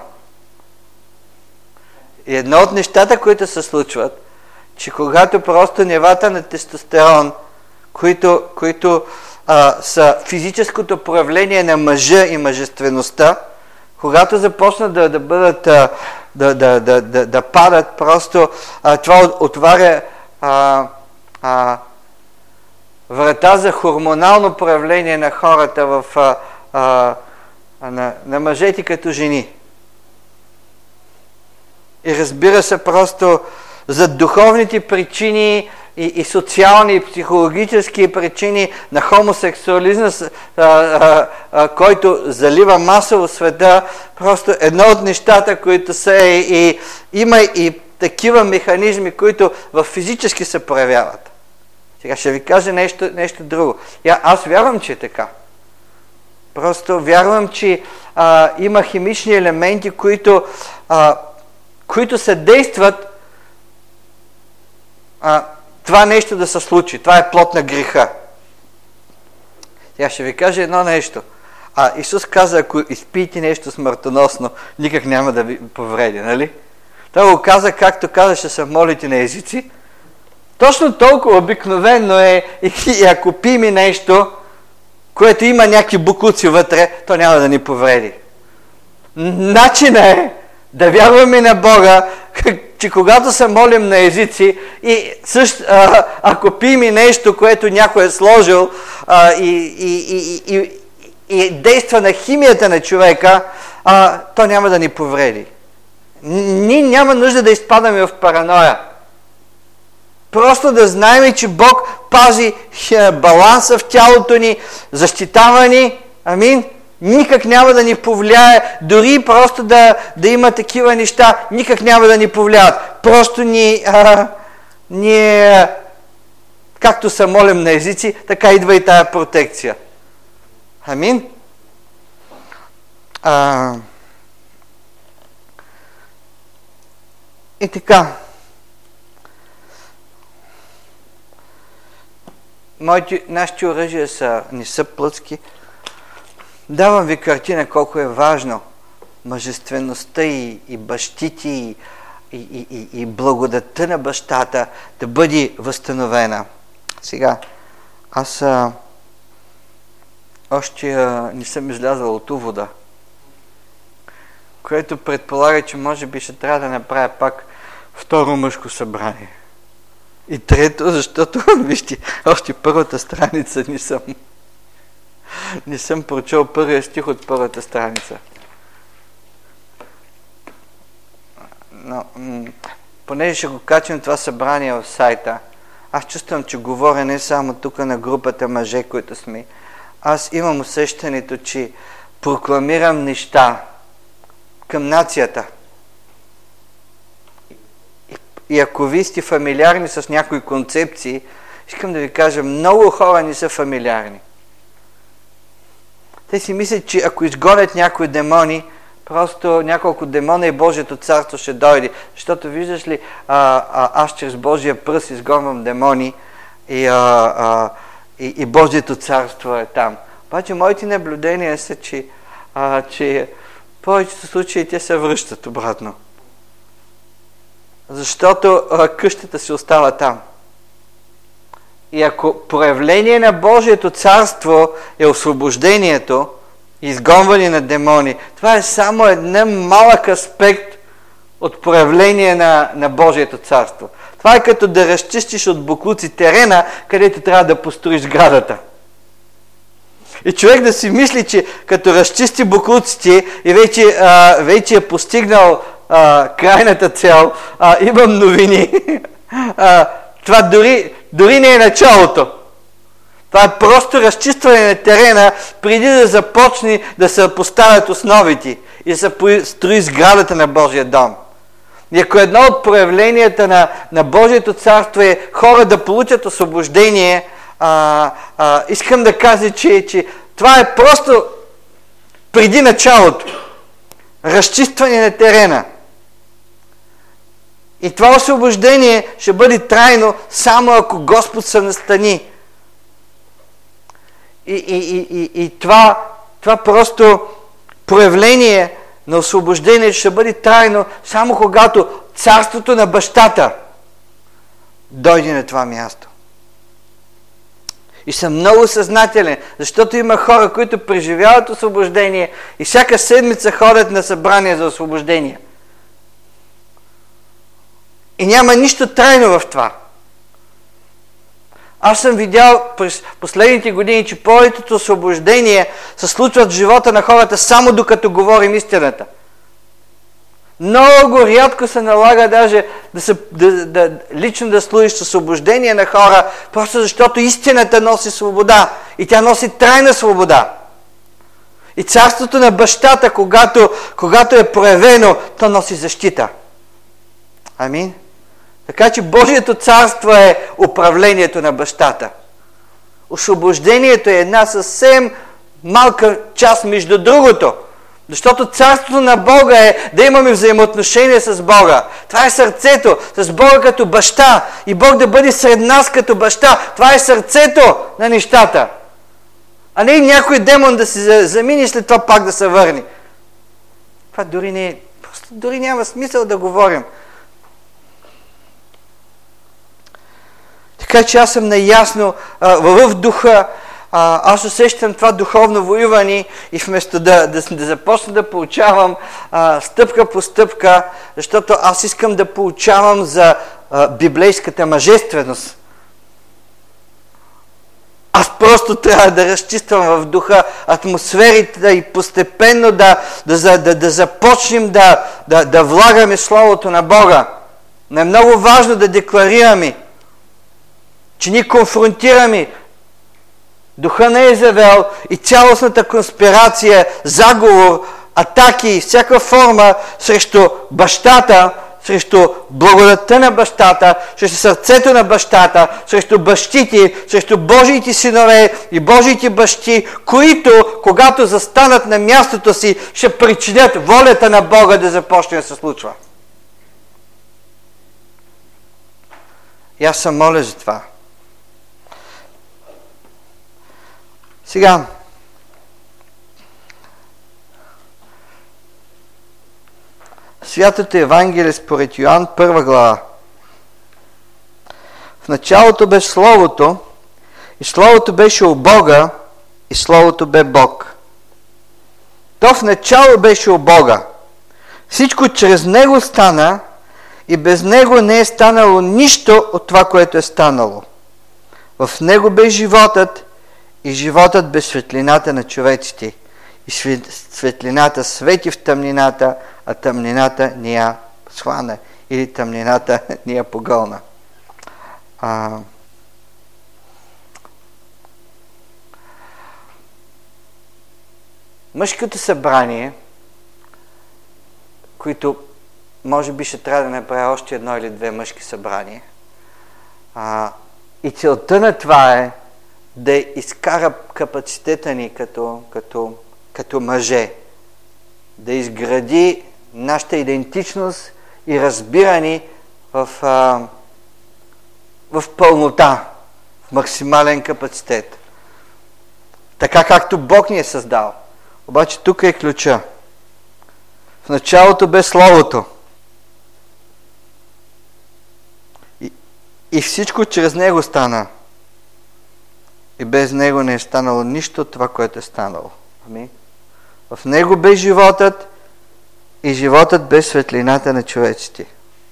[SPEAKER 1] И едно от нещата, които се случват, че когато просто нивата на тестостерон, които, които а, са физическото проявление на мъжа и мъжествеността, когато започнат да, да бъдат, а, да, да, да, да, да падат, просто а, това отваря а, а, врата за хормонално проявление на хората в а, а, на, на мъжете като жени. И разбира се, просто за духовните причини и, и социални и психологически причини на хомосексуализма, а, а, а, който залива масово света, просто едно от нещата, които са и, и има и такива механизми, които в физически се проявяват. Сега ще ви кажа нещо, нещо друго. Я, аз вярвам, че е така. Просто вярвам, че а, има химични елементи, които, а, които се действат а, това нещо да се случи. Това е плод на греха. Сега ще ви кажа едно нещо. А, Исус каза, ако изпиете нещо смъртоносно, никак няма да ви повреди, нали? Той го каза, както каза, ще се молите на езици. Точно толкова обикновено е и, и ако пиме нещо, което има някакви букуци вътре, то няма да ни повреди. Начинът е да вярваме на Бога, че когато се молим на езици и също, а, ако пиме нещо, което някой е сложил а, и, и, и, и, и действа на химията на човека, а, то няма да ни повреди. Ние няма нужда да изпадаме в параноя. Просто да знаем, че Бог пази баланса в тялото ни, защитава ни, амин, никак няма да ни повлияе, дори просто да, да има такива неща, никак няма да ни повлияят. Просто ни, а, ни както се молим на езици, така идва и тая протекция. Амин. А, и така. Моите, нашите оръжия са, не са плътски. Давам ви картина колко е важно мъжествеността и, и бащите и, и, и, и благодатта на бащата да бъде възстановена. Сега, аз а, още а, не съм излязъл от увода, което предполага, че може би ще трябва да направя пак второ мъжко събрание. И трето, защото, вижте, още първата страница не съм, не съм прочел първия стих от първата страница. Но, м- понеже ще го качим това събрание в сайта, аз чувствам, че говоря не само тук на групата мъже, които сме. Аз имам усещането, че прокламирам неща към нацията. И ако вие сте фамилиарни с някои концепции, искам да ви кажа, много хора не са фамилиарни. те си мислят, че ако изгонят някои демони, просто няколко демона и Божието царство ще дойде. Защото виждаш ли, а, а, аз чрез Божия пръст изгонвам демони и, а, а, и, и Божието царство е там. Обаче моите наблюдения са, че, а, че в повечето случаи те се връщат обратно. Защото а, къщата си остава там. И ако проявление на Божието царство е освобождението, изгонване на демони, това е само един малък аспект от проявление на, на Божието царство. Това е като да разчистиш от боклуци терена, където трябва да построиш сградата. И човек да си мисли, че като разчисти боклуците и вече, а, вече е постигнал а, крайната цел, а, имам новини. а, това дори, дори не е началото. Това е просто разчистване на терена, преди да започне да се поставят основите и да се строи сградата на Божия дом. И ако едно от проявленията на, на Божието царство е хора да получат освобождение, а, а, искам да кажа, че, че това е просто преди началото. Разчистване на терена. И това освобождение ще бъде трайно, само ако Господ се настани. И, и, и, и, и това, това просто проявление на освобождение ще бъде трайно, само когато царството на бащата дойде на това място. И съм много съзнателен, защото има хора, които преживяват освобождение и всяка седмица ходят на събрание за освобождение. И няма нищо трайно в това. Аз съм видял през последните години, че повечето освобождения се случват в живота на хората само докато говорим истината. Много рядко се налага даже да се, да, да, лично да служиш с освобождение на хора, просто защото истината носи свобода и тя носи трайна свобода. И царството на бащата, когато, когато е проявено, то носи защита. Амин. Така че Божието царство е управлението на бащата. Освобождението е една съвсем малка част между другото. Защото царството на Бога е да имаме взаимоотношение с Бога. Това е сърцето, с Бога като баща. И Бог да бъде сред нас като баща. Това е сърцето на нещата. А не някой демон да се замине и след това пак да се върне. Това дори не е... Просто дори няма смисъл да говорим. Така че аз съм наясно а, в духа, а, аз усещам това духовно воюване и вместо да, да, да започна да получавам а, стъпка по стъпка, защото аз искам да получавам за а, библейската мъжественост. Аз просто трябва да разчиствам в духа атмосферите и постепенно да, да, да, да започнем да, да, да влагаме Словото на Бога. Но е много важно да декларираме, че ни конфронтираме духа на Езавел и цялостната конспирация, заговор, атаки, всяка форма срещу бащата, срещу благодатта на бащата, срещу сърцето на бащата, срещу бащите, срещу Божиите синове и Божиите бащи, които, когато застанат на мястото си, ще причинят волята на Бога да започне да се случва. И аз съм моля за това. Сега, Святото Евангелие според Йоан, първа глава. В началото бе Словото, и Словото беше у Бога, и Словото бе Бог. То в начало беше у Бога. Всичко чрез Него стана, и без Него не е станало нищо от това, което е станало. В Него бе животът, и животът бе светлината на човеците. И светлината свети в тъмнината, а тъмнината не я схвана. Или тъмнината не я погълна. А... Мъжкото събрание, които може би ще трябва да направя още едно или две мъжки събрания, а, и целта на това е да изкара капацитета ни като, като, като мъже, да изгради нашата идентичност и разбиране в, а, в пълнота, в максимален капацитет. Така както Бог ни е създал. Обаче тук е ключа. В началото бе Словото. И, и всичко чрез Него стана. И без Него не е станало нищо от това, което е станало. Амин. В Него бе животът и животът бе светлината на човеците.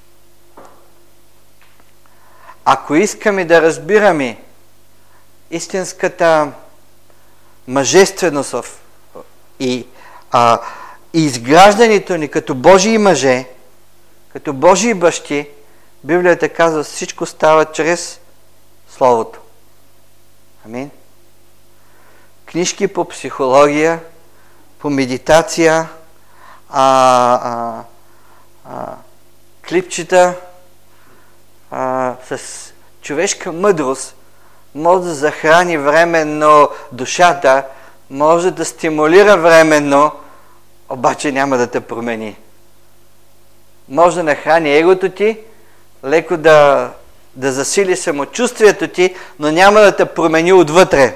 [SPEAKER 1] Ако искаме да разбираме истинската мъжественост и, а, и изграждането ни като Божии мъже, като Божии бащи, Библията казва, всичко става чрез Словото. Амин. Книжки по психология, по медитация, а, а, а, клипчета а, с човешка мъдрост може да захрани временно душата, може да стимулира временно, обаче няма да те промени. Може да нахрани егото ти, леко да, да засили самочувствието ти, но няма да те промени отвътре.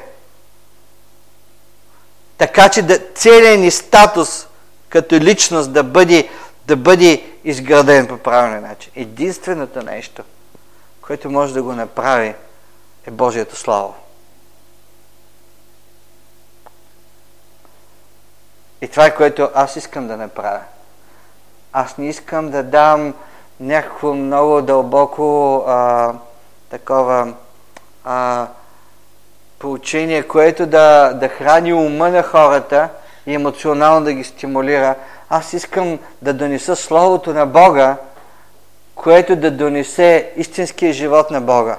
[SPEAKER 1] Така че да, целият ни статус като личност да бъде, да бъде изграден по правилен начин. Единственото нещо, което може да го направи, е Божието Слово. И това е, което аз искам да направя. Аз не искам да дам някакво много дълбоко а, такова а, поучение, което да, да храни ума на хората и емоционално да ги стимулира. Аз искам да донеса Словото на Бога, което да донесе истинския живот на Бога.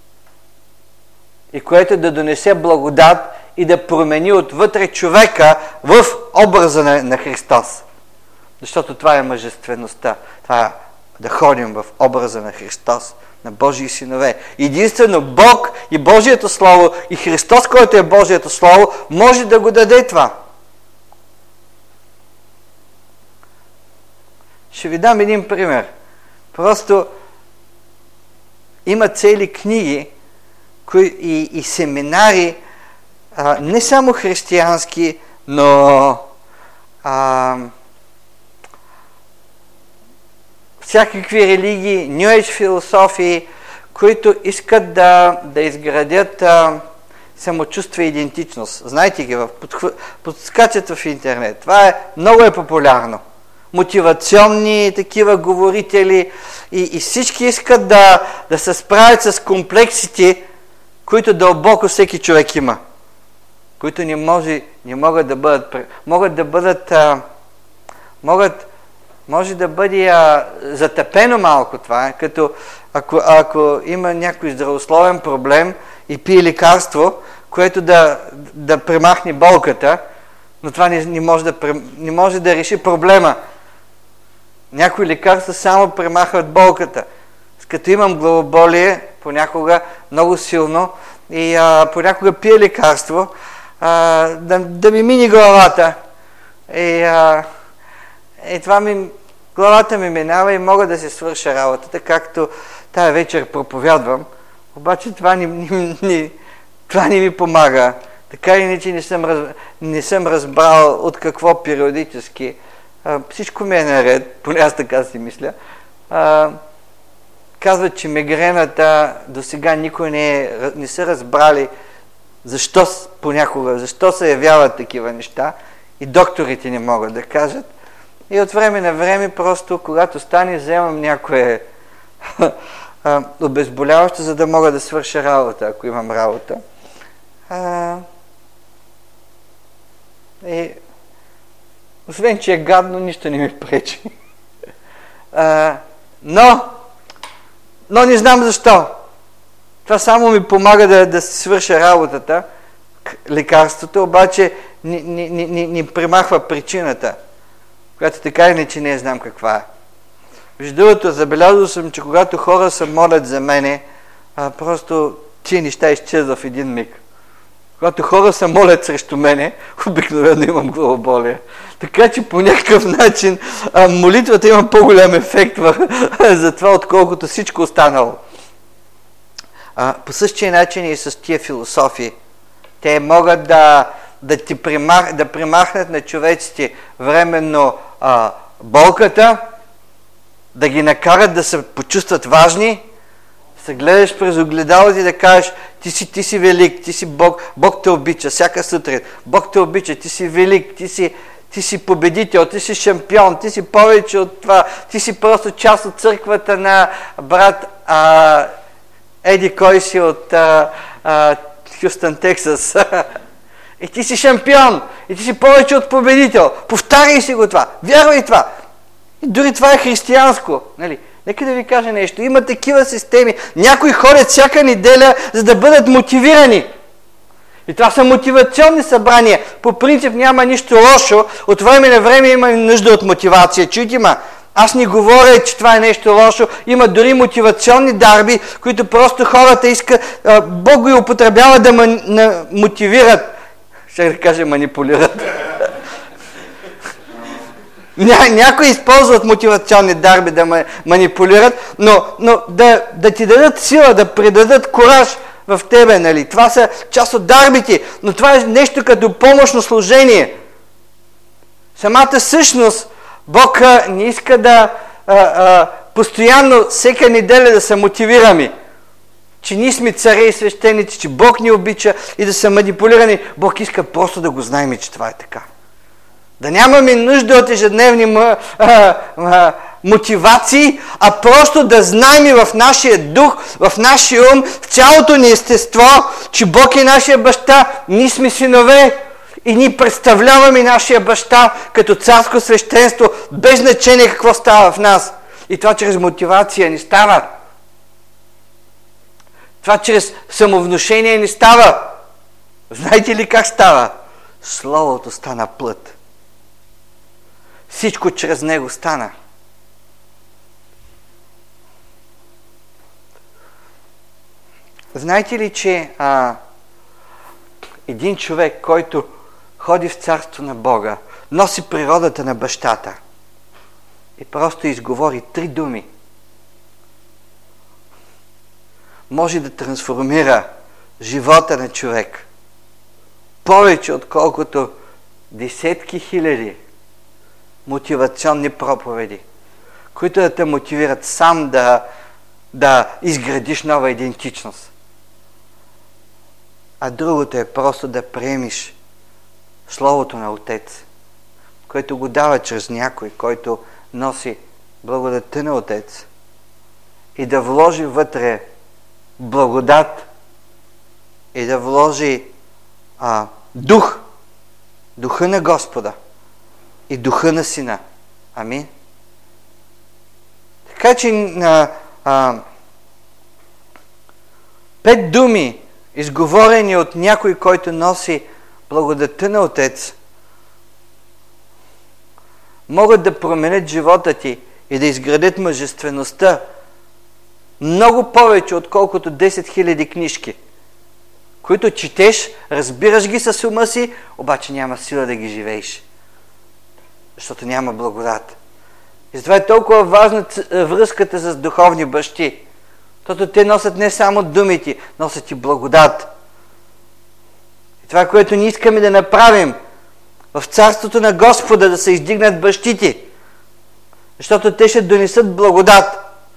[SPEAKER 1] И което да донесе благодат и да промени отвътре човека в образа на, на Христос. Защото това е мъжествеността. Това е да ходим в образа на Христос, на Божии синове. Единствено Бог и Божието Слово и Христос, който е Божието Слово, може да го даде това. Ще ви дам един пример. Просто има цели книги кои, и, и семинари, а, не само християнски, но а, всякакви религии, New Age философии, които искат да, да изградят а, самочувствие и идентичност. Знаете ги, в подскачат в интернет. Това е много е популярно. Мотивационни такива говорители и, и всички искат да, да се справят с комплексите, които дълбоко всеки човек има. Които не, може, не могат да бъдат, могат да бъдат, а, могат, може да бъде а, затъпено малко това, като ако, ако има някой здравословен проблем и пие лекарство, което да, да премахне болката, но това не, не, може да, не може да реши проблема. Някои лекарства само премахват болката. Като имам главоболие, понякога много силно, и а, понякога пия лекарство, а, да, да ми мини главата. И, а, и това ми, главата ми минава и мога да се свърша работата, както тая вечер проповядвам. Обаче това не, не, не, това не ми помага. Така иначе не съм, раз, не съм разбрал от какво периодически. А, всичко ми е наред, поне аз така си мисля. А, казват, че мигрената до сега никой не, е, не са разбрали защо понякога, защо се явяват такива неща и докторите не могат да кажат. И от време на време просто, когато стане, вземам някое обезболяващо, за да мога да свърша работа, ако имам работа. А, и освен, че е гадно, нищо не ми пречи. А, но, но не знам защо. Това само ми помага да, да си свърша работата, лекарството, обаче ни, ни, ни, ни, ни примахва причината, която така иначе не знам каква е. Между другото, забелязал съм, че когато хора се молят за мене, а, просто тия неща изчезват в един миг. Когато хора се молят срещу мене, обикновено имам главоболие. Така че по някакъв начин а, молитвата има по-голям ефект за това, отколкото всичко останало. А, по същия начин и с тия философии. Те могат да, да, ти примах, да примахнат на човеците временно а, болката, да ги накарат да се почувстват важни, се гледаш през огледалото и да кажеш, ти си, ти си велик, ти си Бог, Бог те обича всяка сутрин, Бог те обича, ти си велик, ти си, ти си победител, ти си шампион, ти си повече от това, ти си просто част от църквата на брат а, Еди кой си от а, а, Хюстън, Тексас. И ти си шампион, и ти си повече от победител. Повтаряй си го това, вярвай това. И дори това е християнско, нали? Нека да ви кажа нещо. Има такива системи. Някои ходят всяка неделя, за да бъдат мотивирани. И това са мотивационни събрания. По принцип няма нищо лошо. От време на време има нужда от мотивация. Чуйте ма. Аз не говоря, че това е нещо лошо. Има дори мотивационни дарби, които просто хората искат, Бог ги употребява да ма, мотивират. Ще да кажа манипулират. Ня, някои използват мотивационни дарби да ме манипулират, но, но да, да ти дадат сила, да придадат кураж в тебе, нали? Това са част от дарбите, но това е нещо като помощно служение. Самата същност, Бог не иска да а, а, постоянно, всека неделя да се мотивираме, че ние сме царе и свещеници, че Бог ни обича и да са манипулирани. Бог иска просто да го знаем, че това е така. Да нямаме нужда от ежедневни а, а, мотивации, а просто да знаем в нашия дух, в нашия ум, в цялото ни естество, че Бог е нашия баща, ние сме синове и ние представляваме нашия баща като царско свещенство, без значение какво става в нас. И това чрез мотивация не става. Това чрез самовнушение не става. Знаете ли как става? Словото стана плът. Всичко чрез него стана. Знаете ли, че а, един човек, който ходи в царство на Бога, носи природата на бащата и просто изговори три думи, може да трансформира живота на човек повече отколкото десетки хиляди мотивационни проповеди, които да те мотивират сам да, да изградиш нова идентичност. А другото е просто да приемиш Словото на Отец, който го дава чрез някой, който носи благодатта на Отец и да вложи вътре благодат и да вложи а, дух, духа на Господа и духа на Сина. Амин. Така че а, а, пет думи, изговорени от някой, който носи благодатта на Отец, могат да променят живота ти и да изградят мъжествеността много повече, отколкото десет хиляди книжки, които четеш, разбираш ги със ума си, обаче няма сила да ги живееш, защото няма благодат. И затова е толкова важна връзката с духовни бащи, защото те носят не само думите, носят и благодат. И това, което ние искаме да направим в царството на Господа, да се издигнат бащите, защото те ще донесат благодат.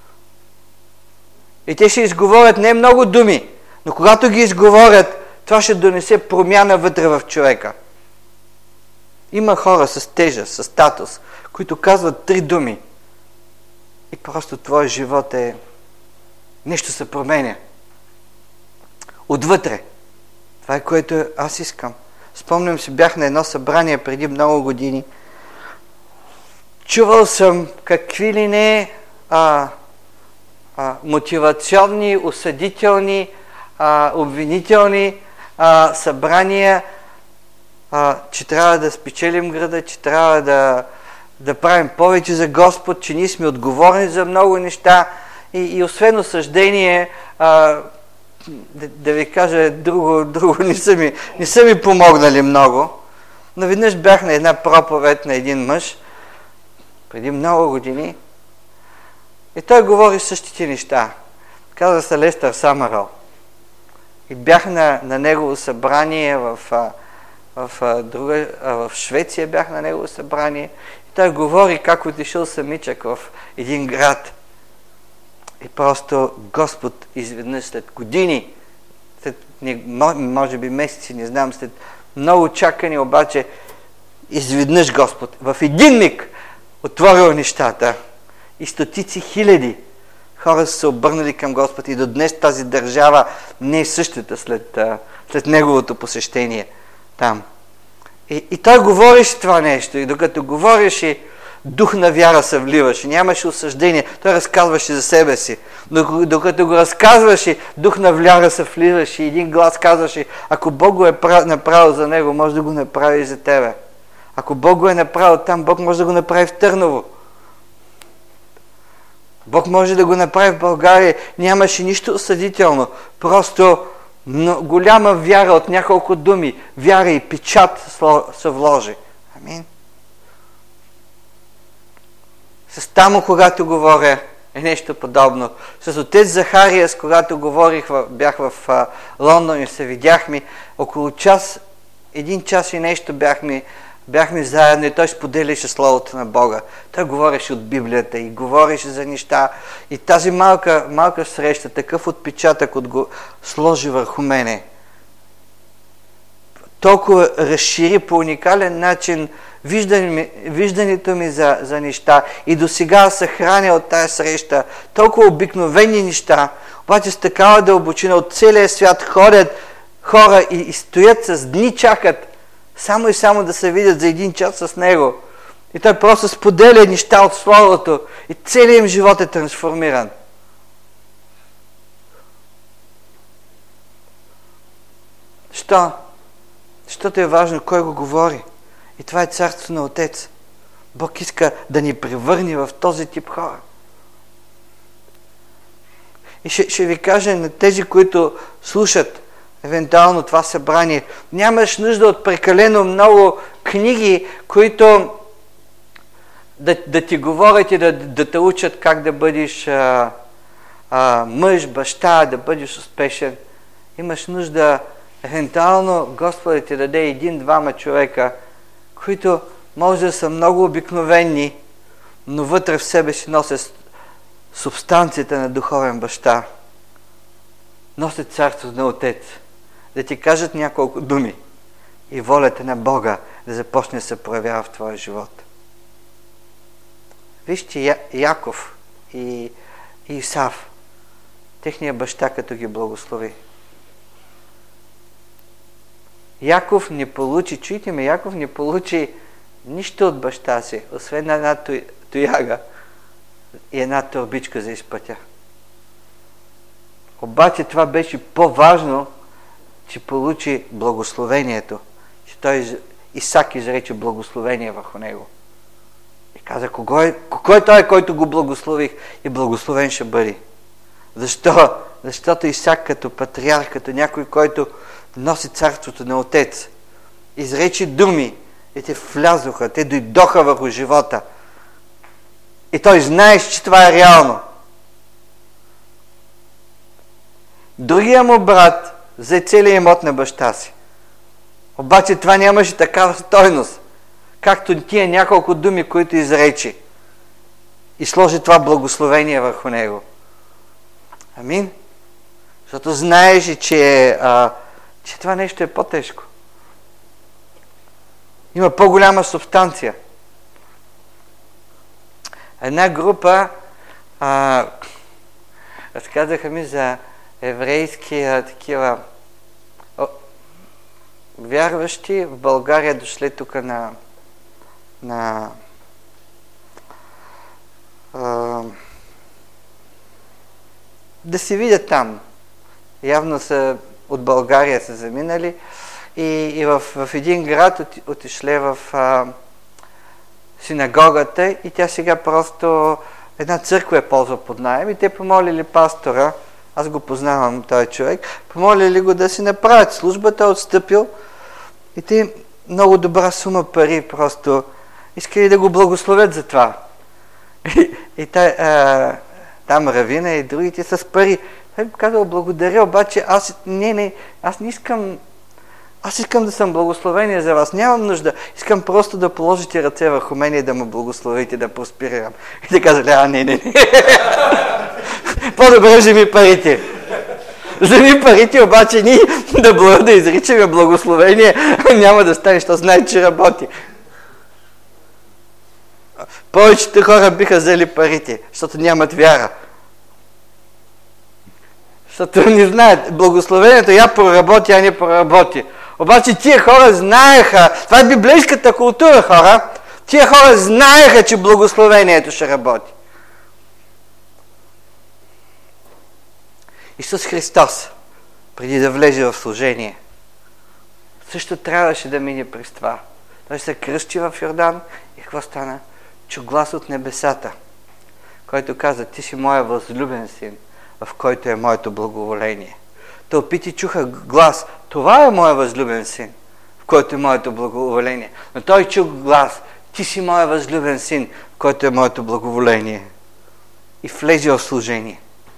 [SPEAKER 1] И те ще изговорят не много думи, но когато ги изговорят, това ще донесе промяна вътре в човека. Има хора с тежест, с статус, които казват три думи и просто твой живот е... нещо се променя. Отвътре. Това е, което аз искам. Спомням си, бях на едно събрание преди много години. Чувал съм какви ли не а, а, мотивационни, осъдителни, а, обвинителни а, събрания, а, че трябва да спечелим града, че трябва да, да правим повече за Господ, че ние сме отговорни за много неща и, и освен осъждение, а, да, да ви кажа, друго, друго не, са ми, не са ми помогнали много. Но веднъж бях на една проповед на един мъж, преди много години, и той говори същите неща. Казва се Лестър Самъръл. И бях на, на негово събрание в, в, в, друга, в Швеция, бях на негово събрание. И той говори как отишъл самичък в един град. И просто Господ изведнъж след години, след, може би месеци, не знам, след много чакани, обаче изведнъж Господ в един миг отворил нещата. И стотици хиляди хора са се обърнали към Господ и до днес тази държава не е същата след, след неговото посещение там. И, и той говореше това нещо и докато говореше, дух на вяра се вливаше, нямаше осъждение, той разказваше за себе си. Докато го разказваше, дух на вяра се вливаше и един глас казваше, ако Бог го е направил за него, може да го направи и за тебе. Ако Бог го е направил там, Бог може да го направи в Търново. Бог може да го направи в България. Нямаше нищо осъдително. Просто голяма вяра от няколко думи. Вяра и печат се вложи. Амин. С Тамо, когато говоря, е нещо подобно. С отец Захария, с когато говорих, бях в а, Лондон и се видяхме, около час, един час и нещо бяхме, бяхме заедно и той споделяше Словото на Бога. Той говореше от Библията и говореше за неща. И тази малка, малка среща, такъв отпечатък от го сложи върху мене. Толкова разшири по уникален начин виждането ми за, за неща и до сега се храня от тая среща. Толкова обикновени неща, обаче с такава дълбочина от целия свят ходят хора и, и стоят с дни, чакат само и само да се видят за един час с него. И той просто споделя неща от Словото и целият им живот е трансформиран. Що? Защото е важно кой го говори. И това е царството на Отец. Бог иска да ни превърне в този тип хора. И ще, ще ви кажа на тези, които слушат евентуално това събрание, нямаш нужда от прекалено много книги, които да, да ти говорят и да, да те учат как да бъдеш а, а, мъж, баща, да бъдеш успешен. Имаш нужда евентуално Господ да ти даде един-двама човека, които може да са много обикновени, но вътре в себе си носят субстанцията на духовен баща. Носят царството на Отец. Да ти кажат няколко думи и волята на Бога да започне да се проявява в твоя живот. Вижте Я, Яков и, и Исав, техния баща, като ги благослови. Яков не получи, чуйте ме, Яков не получи нищо от баща си, освен една тояга и една торбичка за изпътя. Обаче това беше по-важно, че получи благословението, че той Исак изрече благословение върху него. И каза, кого е, кого е той, който го благослових и благословен ще бъде. Защо? Защото Исак като патриарх, като някой, който носи царството на Отец, изрече думи и те влязоха, те дойдоха върху живота. И той знаеш, че това е реално. Другия му брат взе целият имот на баща си. Обаче това нямаше такава стойност, както тия няколко думи, които изрече. И сложи това благословение върху него. Амин? Защото знаеш, че, а, че това нещо е по-тежко. Има по-голяма субстанция. Една група а, разказаха ми за еврейски а, такива о, вярващи в България дошли тук на на а, да се видят там. Явно са от България са заминали и, и в, в един град от, отишле в а, синагогата и тя сега просто една църква е ползва под наем и те помолили пастора аз го познавам този човек, помолили го да си направят службата, отстъпил и те много добра сума пари просто искали да го благословят за това. И, и та, а, там равина и другите с пари. Той казал, благодаря, обаче аз не, не, аз не искам, аз искам да съм благословение за вас. Нямам нужда. Искам просто да положите ръце върху мен и да ме благословите, да просперирам. И те казали, а, не, не, не. По-добре вземи парите. Вземи парите, обаче ние да, благо, да изричаме благословение, няма да стане, защото знае, че работи. Повечето хора биха взели парите, защото нямат вяра. Защото не знаят. Благословението я проработи, а не проработи. Обаче тия хора знаеха, това е библейската култура, хора, тия хора знаеха, че благословението ще работи. Исус Христос, преди да влезе в служение, също трябваше да мине през това. Той се кръсти в Йордан и какво стана? Чу глас от небесата, който каза, ти си моя възлюбен син, в който е моето благоволение. Тълпите чуха глас, това е моя възлюбен син, в който е моето благоволение. Но той чу глас, ти си моя възлюбен син, в който е моето благоволение. И влезе в служение.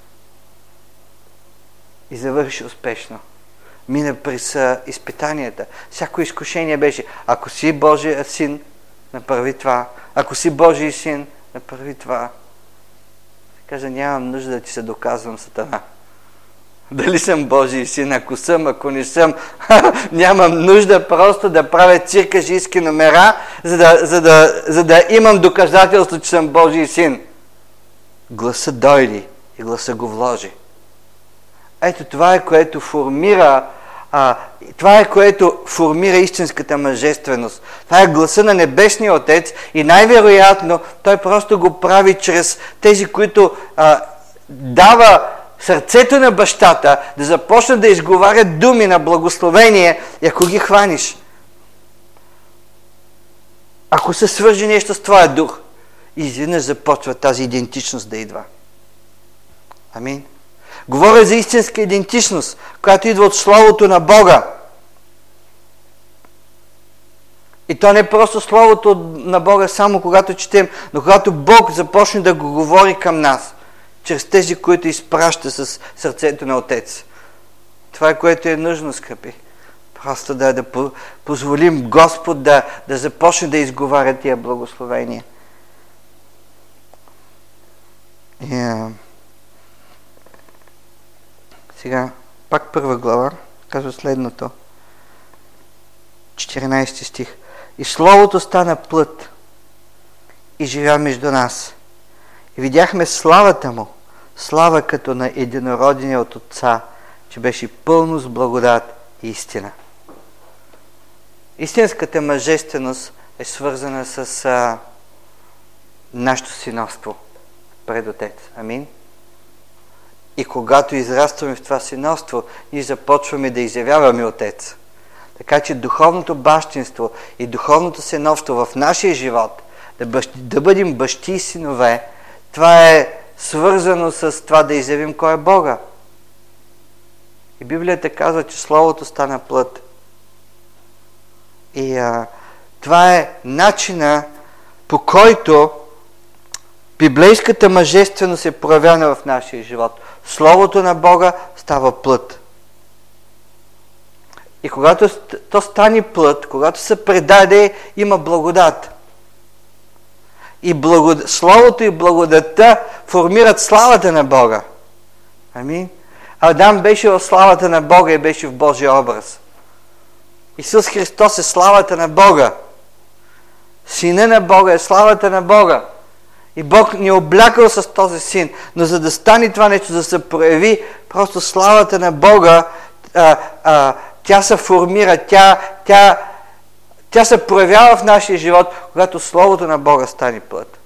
[SPEAKER 1] И завърши успешно. Мина през изпитанията. Всяко изкушение беше, ако си Божия син, направи това. Ако си Божий син, направи това. Каза, нямам нужда да ти се доказвам, Сатана. Дали съм Божий син, ако съм, ако не съм, нямам нужда просто да правя циркажийски номера, за да, за, да, за да имам доказателство, че съм Божий син. Гласът дойде и гласът го вложи. Ето това е, което формира а, това е, което формира истинската мъжественост. Това е гласа на Небесния Отец и най-вероятно той просто го прави чрез тези, които а, дава сърцето на бащата да започнат да изговарят думи на благословение и ако ги хваниш, ако се свържи нещо с твоя дух, изведнъж започва тази идентичност да идва. Амин. Говоря за истинска идентичност, която идва от Словото на Бога. И то не е просто Словото на Бога само когато четем, но когато Бог започне да го говори към нас, чрез тези, които изпраща с сърцето на Отец. Това е, което е нужно, скъпи. Просто да, да позволим Господ да, да започне да изговаря тия благословения. Yeah. Сега, пак първа глава, казва следното. четиринайсети стих. И Словото стана плът и живя между нас. И видяхме славата му, слава като на единородения от Отца, че беше пълно с благодат и истина. Истинската мъжественост е свързана с а, нашето синовство пред Отец. Амин. И когато израстваме в това синовство, ние започваме да изявяваме Отец. Така че духовното бащинство и духовното синовство в нашия живот, да, бащ... да бъдем бащи и синове, това е свързано с това да изявим кой е Бога. И Библията казва, че Словото стана плът. И а, това е начина, по който библейската мъжественост е проявена в нашия живот. Словото на Бога става плът. И когато то стане плът, когато се предаде, има благодат. И благод... Словото и благодатта формират славата на Бога. Амин. Адам беше в славата на Бога и беше в Божия образ. Исус Христос е славата на Бога. Сина на Бога е славата на Бога. И Бог ни е облякал с този син. Но за да стане това нещо, да се прояви, просто славата на Бога, а, а, тя се формира, тя, тя, тя се проявява в нашия живот, когато Словото на Бога стане плът.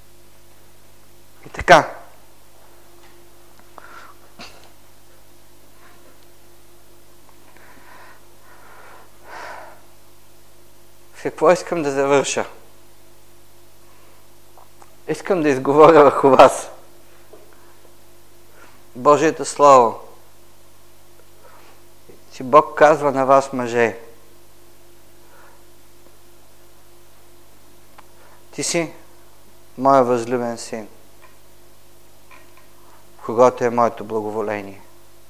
[SPEAKER 1] И така. С какво искам да завърша? Искам да изговоря върху вас. Божието Слово, че Бог казва на вас, мъже, ти си моя възлюбен син, в когото е моето благоволение.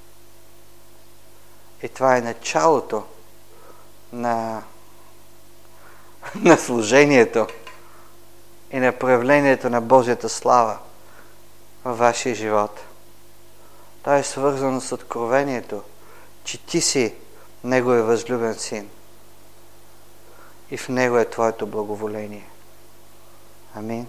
[SPEAKER 1] И това е началото на, на служението и на проявлението на Божията слава във вашия живот. Това е свързано с откровението, че ти си Неговия възлюбен син и в Него е твоето благоволение. Амин.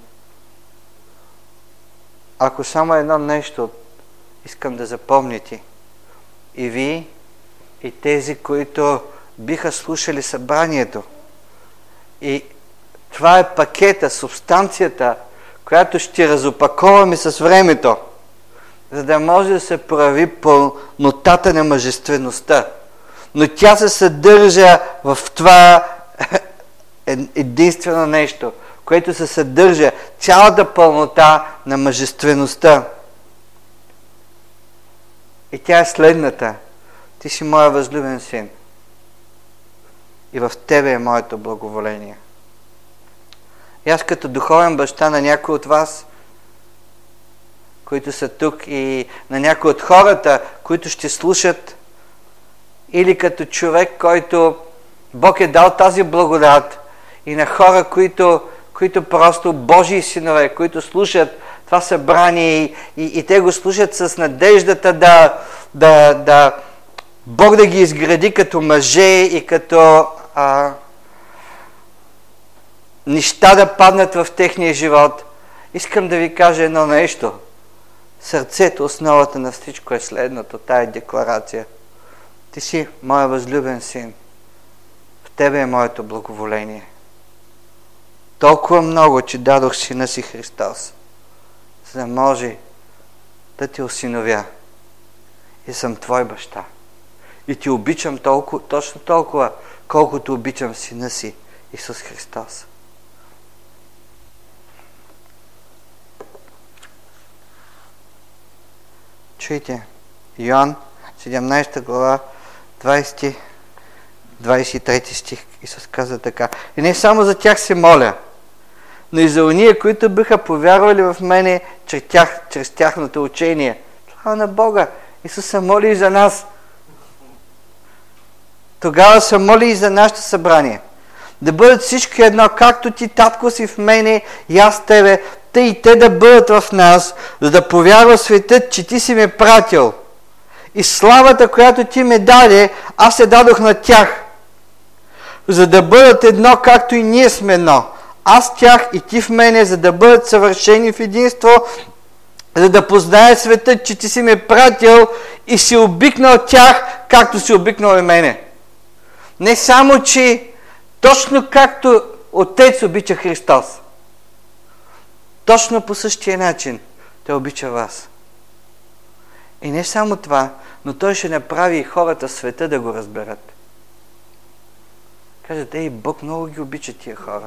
[SPEAKER 1] Ако само едно нещо искам да запомните, и вие, и тези, които биха слушали събранието, и това е пакета, субстанцията, която ще разопаковаме с времето, за да може да се прояви пълнотата на мъжествеността. Но тя се съдържа в това единствено нещо, което се съдържа цялата пълнота на мъжествеността. И тя е следната. Ти си моя възлюбен син. И в тебе е моето благоволение. И аз като духовен баща на някой от вас, които са тук, и на някои от хората, които ще слушат, или като човек, който Бог е дал тази благодат, и на хора, които, които просто Божии синове, които слушат това събрание и, и, и те го слушат с надеждата да, да, да Бог да ги изгради като мъже и като а, неща да паднат в техния живот. Искам да ви кажа едно нещо. Сърцето, основата на всичко е следното, тая декларация. Ти си моя възлюбен син. В тебе е моето благоволение. Толкова много, че дадох сина си Христос, за да може да те осиновя. И съм твой баща. И ти обичам толкова, точно толкова, колкото обичам сина си Исус Христос. Чуйте, Йоан седемнадесета глава, двадесети двадесет и трети стих. Исус каза така: и не само за тях се моля, но и за уния, които биха повярвали в мене чрез, тях, чрез тяхното учение. Слава на Бога! Исус се моли и за нас. Тогава се моли и за нашето събрание. Да бъдат всички едно, както ти, татко, си в мене и аз в тебе, тъй и те да бъдат в нас, за да повярва светът, че ти си ме пратил. И славата, която ти ме даде, аз се дадох на тях, за да бъдат едно, както и ние сме едно. Аз тях и ти в мене, за да бъдат съвършени в единство, за да познаят светът, че ти си ме пратил и си обикнал тях, както си обикнал и мене. Не само, че точно както Отец обича Христос, точно по същия начин Той обича вас. И не само това, но Той ще направи и хората в света да го разберат. Кажат: ей, Бог много ги обича тия хора.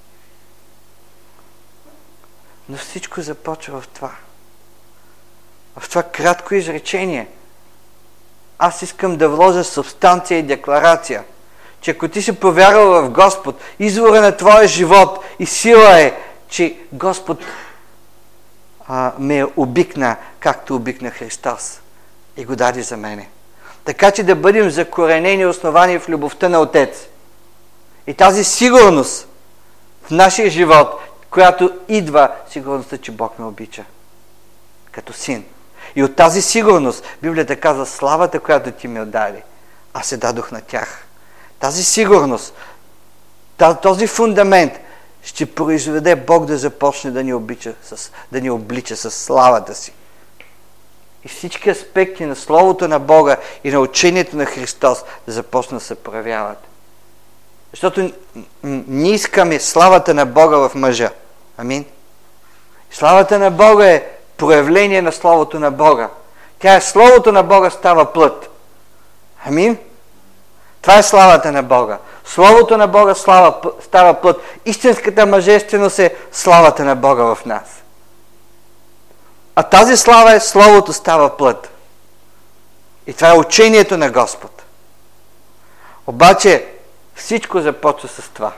[SPEAKER 1] Но всичко започва в това. В това кратко изречение. Аз искам да вложа субстанция и декларация, че ако ти си повярвал в Господ, извора на твоя живот и сила е, че Господ а, ме обикна, както обикна Христос и го даде за мене. Така че да бъдем закоренени, основани в любовта на Отец. И тази сигурност в нашия живот, която идва сигурността, че Бог ме обича като син. И от тази сигурност Библията казва: славата, която ти ми отдаде, аз се дадох на тях. Тази сигурност, този фундамент ще произведе Бог да започне да ни, обича, да ни облича с славата си. И всички аспекти на Словото на Бога и на учението на Христос да започнат да се проявяват. Защото ние искаме славата на Бога в мъжа. Амин. Славата на Бога е проявление на Словото на Бога. Тя е Словото на Бога става плът. Амин. Това е славата на Бога. Словото на Бога слава, става плът. Истинската мъжественост е славата на Бога в нас. А тази слава е Словото става плът. И това е учението на Господ. Обаче всичко започва с това.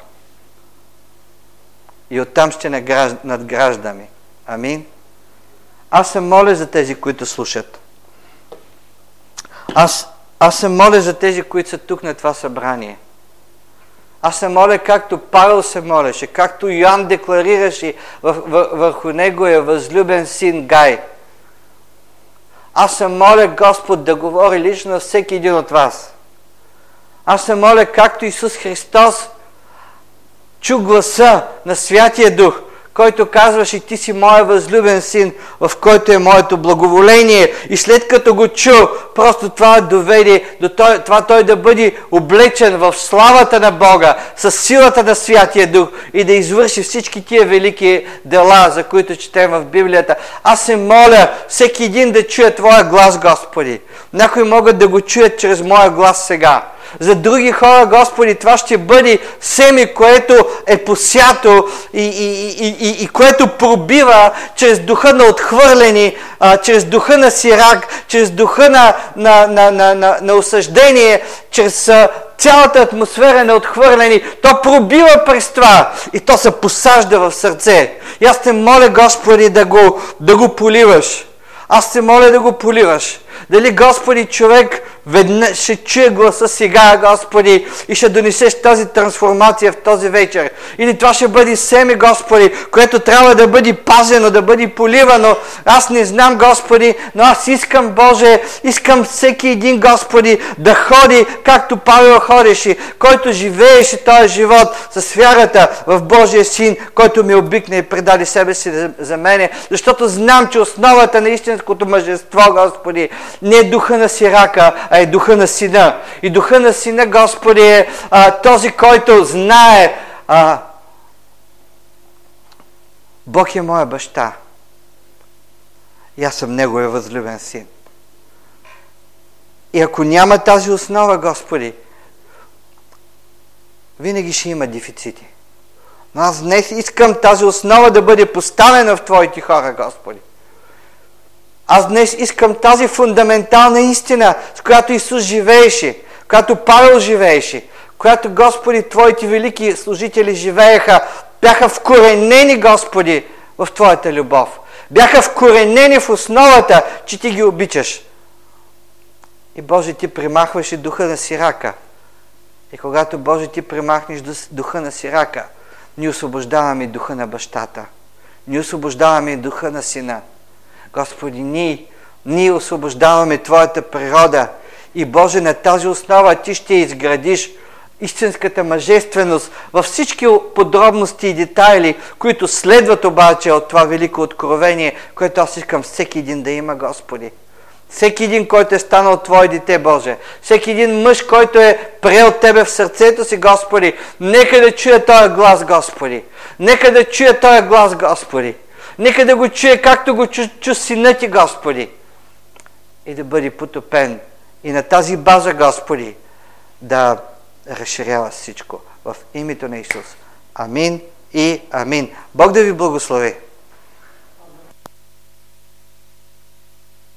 [SPEAKER 1] И оттам ще надграждаме. Амин. Аз се моля за тези, които слушат. Аз, аз се моля за тези, които са тук на това събрание. Аз се моля, както Павел се молеше, както Йоан декларираше върху неговия възлюбен син Гай. Аз се моля Господ да говори лично на всеки един от вас. Аз се моля, както Исус Христос чу гласа на Святия Дух, който казваше: ти си моя възлюбен син, в който е моето благоволение. И след като го чу, просто това доведе до той, това той да бъде облечен в славата на Бога, с силата на Святия Дух и да извърши всички тия велики дела, за които четем в Библията. Аз се моля всеки един да чуе Твоя глас, Господи. Някои могат да го чуят чрез моя глас сега. За други хора, Господи, това ще бъде семе, което е посято и, и, и, и, и което пробива чрез духа на отхвърлени, а, чрез духа на сирак, чрез духа на, на, на, на, на, на осъждение, чрез а, цялата атмосфера на отхвърлени. То пробива през това и то се посажда в сърце. И аз те моля, Господи, да го, да го поливаш. Аз те моля да го поливаш. Дали, Господи, човек веднъж ще чуе гласа сега, Господи, и ще донесеш тази трансформация в този вечер. Или това ще бъде семе, Господи, което трябва да бъде пазено, да бъде поливано. Аз не знам, Господи, но аз искам, Боже, искам всеки един, Господи, да ходи, както Павел ходеше, който живееше този живот с вярата в Божия Син, който ми обикна и предаде себе си за, за мене. Защото знам, че основата на истинското мъжество, Господи, не е духа на сирака, а е духа на сина. И духа на сина, Господи, е а, този, който знае а, Бог е моя баща. И аз съм Неговия възлюбен син. И ако няма тази основа, Господи, винаги ще има дефицити. Но аз днес искам тази основа да бъде поставена в Твоите хора, Господи. Аз днес искам тази фундаментална истина, с която Исус живееше, която Павел живееше, която, Господи, Твоите велики служители живееха, бяха вкоренени, Господи, в Твоята любов. Бяха вкоренени в основата, че Ти ги обичаш. И, Боже, Ти примахваше духа на сирака. И когато, Боже, Ти примахнеш духа на сирака, ние освобождаваме духа на бащата. Ние освобождаваме духа на сина. Господи, ние, ние освобождаваме Твоята природа и, Боже, на тази основа Ти ще изградиш истинската мъжественост във всички подробности и детайли, които следват обаче от това велико откровение, което аз искам всеки един да има, Господи. Всеки един, който е станал Твое дете, Боже. Всеки един мъж, който е приел Тебе в сърцето си, Господи. Нека да чуе този глас, Господи. Нека да чуе този глас, Господи. Нека да го чуе, както го чу, чу сина Ти, Господи. И да бъде потопен. И на тази база, Господи, да разширява всичко. В името на Исус. Амин и амин. Бог да Ви благослови.